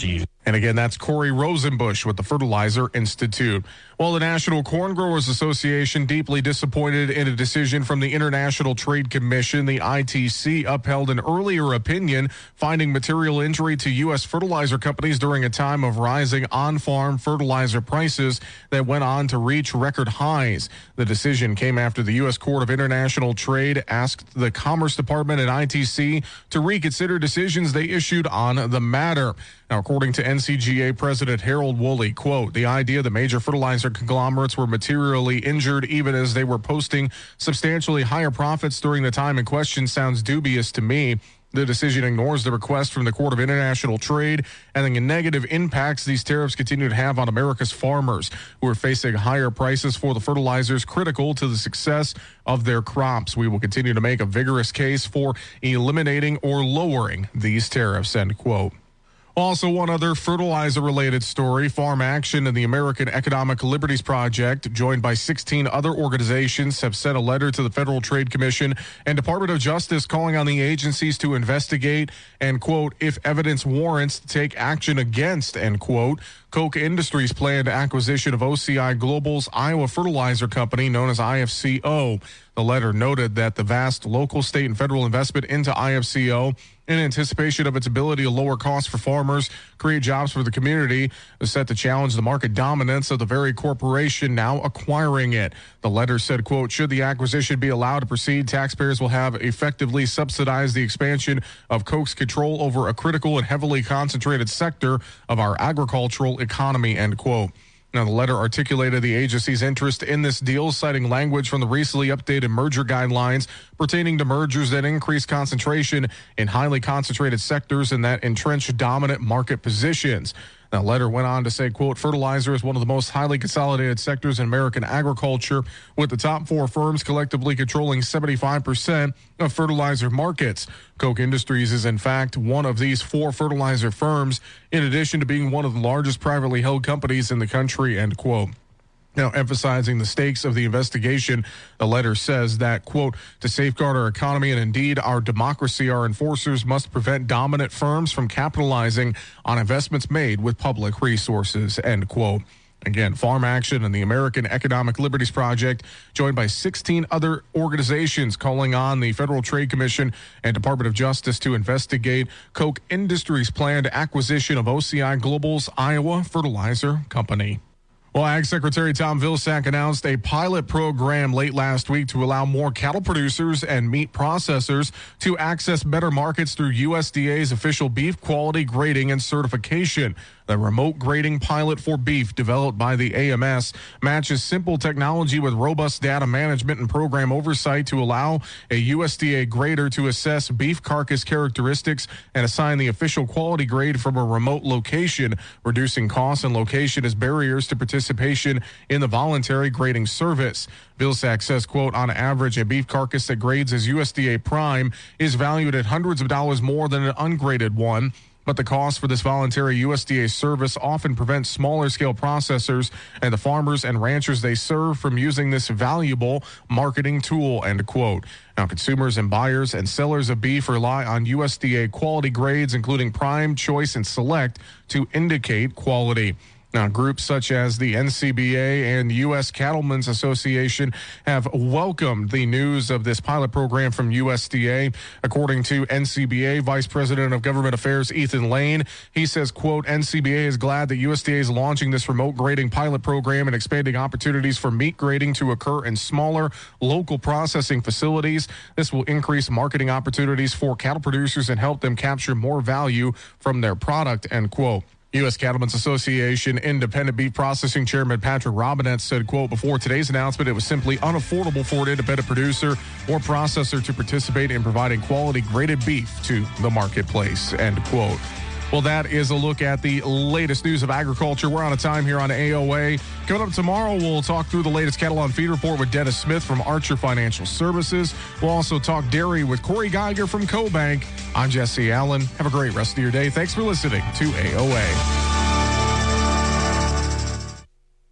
And again, that's Corey Rosenbusch with the Fertilizer Institute. Well, the National Corn Growers Association deeply disappointed in a decision from the International Trade Commission. The I T C upheld an earlier opinion finding material injury to U S fertilizer companies during a time of rising on-farm fertilizer prices that went on to reach record highs. The decision came after the U S Court of International Trade asked the Commerce Department and I T C to reconsider decisions they issued on the matter. Now, according to N C G A President Harold Woolley, quote, the idea that major fertilizer conglomerates were materially injured even as they were posting substantially higher profits during the time in question sounds dubious to me. The decision ignores the request from the Court of International Trade and the negative impacts these tariffs continue to have on America's farmers, who are facing higher prices for the fertilizers critical to the success of their crops. We will continue to make a vigorous case for eliminating or lowering these tariffs, end quote. Also, one other fertilizer-related story, Farm Action and the American Economic Liberties Project, joined by sixteen other organizations, have sent a letter to the Federal Trade Commission and Department of Justice calling on the agencies to investigate and, quote, if evidence warrants, take action against, end quote, Koch Industries' planned acquisition of O C I Global's Iowa Fertilizer Company, known as I F C O. The letter noted that the vast local, state, and federal investment into I F C O in anticipation of its ability to lower costs for farmers, create jobs for the community, is set to challenge the market dominance of the very corporation now acquiring it. The letter said, quote, should the acquisition be allowed to proceed, taxpayers will have effectively subsidized the expansion of Koch's control over a critical and heavily concentrated sector of our agricultural economy, end quote. Now, the letter articulated the agency's interest in this deal, citing language from the recently updated merger guidelines pertaining to mergers that increase concentration in highly concentrated sectors and that entrench dominant market positions. That letter went on to say, quote, fertilizer is one of the most highly consolidated sectors in American agriculture, with the top four firms collectively controlling seventy-five percent of fertilizer markets. Koch Industries is, in fact, one of these four fertilizer firms, in addition to being one of the largest privately held companies in the country, end quote. Now, emphasizing the stakes of the investigation, the letter says that, quote, to safeguard our economy and indeed our democracy, our enforcers must prevent dominant firms from capitalizing on investments made with public resources, end quote. Again, Farm Action and the American Economic Liberties Project, joined by sixteen other organizations, calling on the Federal Trade Commission and Department of Justice to investigate Koch Industries' planned acquisition of O C I Global's Iowa Fertilizer Company. Well, Ag Secretary Tom Vilsack announced a pilot program late last week to allow more cattle producers and meat processors to access better markets through U S D A's official beef quality grading and certification. The remote grading pilot for beef developed by the A M S matches simple technology with robust data management and program oversight to allow a U S D A grader to assess beef carcass characteristics and assign the official quality grade from a remote location, reducing costs and location as barriers to participation in the voluntary grading service. Vilsack says, quote, on average, a beef carcass that grades as U S D A prime is valued at hundreds of dollars more than an ungraded one. But the cost for this voluntary U S D A service often prevents smaller scale processors and the farmers and ranchers they serve from using this valuable marketing tool, end quote. Now, consumers and buyers and sellers of beef rely on U S D A quality grades, including prime, choice, and select, to indicate quality. Now, groups such as the N C B A and U S Cattlemen's Association have welcomed the news of this pilot program from U S D A. According to N C B A Vice President of Government Affairs Ethan Lane, he says, quote, N C B A is glad that U S D A is launching this remote grading pilot program and expanding opportunities for meat grading to occur in smaller local processing facilities. This will increase marketing opportunities for cattle producers and help them capture more value from their product, end quote. U S Cattlemen's Association Independent Beef Processing Chairman Patrick Robinette said, quote, before today's announcement, it was simply unaffordable for an independent producer or processor to participate in providing quality graded beef to the marketplace, end quote. Well, that is a look at the latest news of agriculture. We're out of time here on A O A. Coming up tomorrow, we'll talk through the latest cattle on feed report with Dennis Smith from Archer Financial Services. We'll also talk dairy with Corey Geiger from CoBank. I'm Jesse Allen. Have a great rest of your day. Thanks for listening to A O A.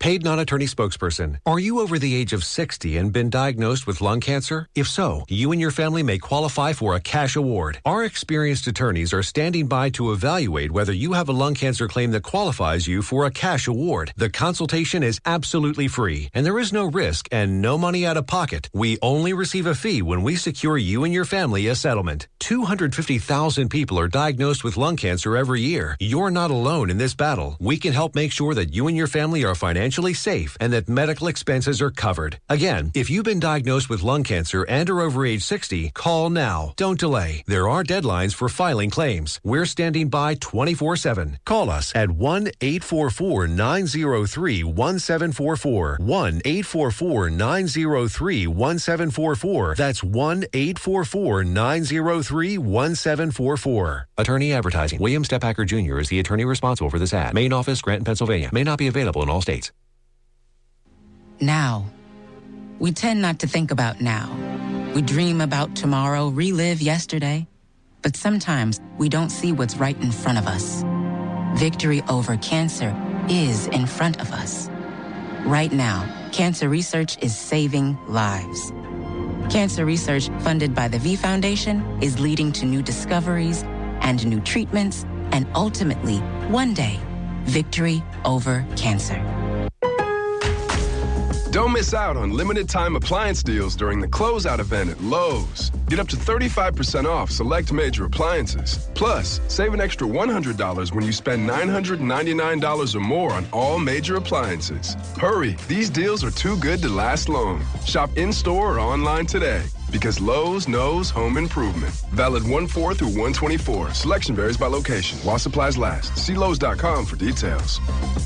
paid non-attorney spokesperson. Are you over the age of sixty and been diagnosed with lung cancer? If so, you and your family may qualify for a cash award. Our experienced attorneys are standing by to evaluate whether you have a lung cancer claim that qualifies you for a cash award. The consultation is absolutely free, and there is no risk and no money out of pocket. We only receive a fee when we secure you and your family a settlement. two hundred fifty thousand people are diagnosed with lung cancer every year. You're not alone in this battle. We can help make sure that you and your family are financially safe and that medical expenses are covered. Again, if you've been diagnosed with lung cancer and are over age sixty, call now. Don't delay. There are deadlines for filing claims. We're standing by twenty-four seven. Call us at one eight four four, nine zero three, one seven four four. one eight four four, nine zero three, one seven four four. That's one eight four four, nine zero three, one seven four four. Attorney advertising. William Stepacker Junior is the attorney responsible for this ad. Main office, Granton, Pennsylvania. May not be available in all states. Now. We tend not to think about now. We dream about tomorrow, relive yesterday. But sometimes we don't see what's right in front of us. Victory over cancer is in front of us. Right now, cancer research is saving lives. Cancer research funded by the V Foundation is leading to new discoveries and new treatments, and ultimately, one day, victory over cancer. Don't miss out on limited time appliance deals during the closeout event at Lowe's. Get up to thirty-five percent off select major appliances. Plus, save an extra one hundred dollars when you spend nine hundred ninety-nine dollars or more on all major appliances. Hurry, these deals are too good to last long. Shop in-store or online today. Because Lowe's knows home improvement. Valid one four through one twenty-four. Selection varies by location. While supplies last. See Lowe's dot com for details.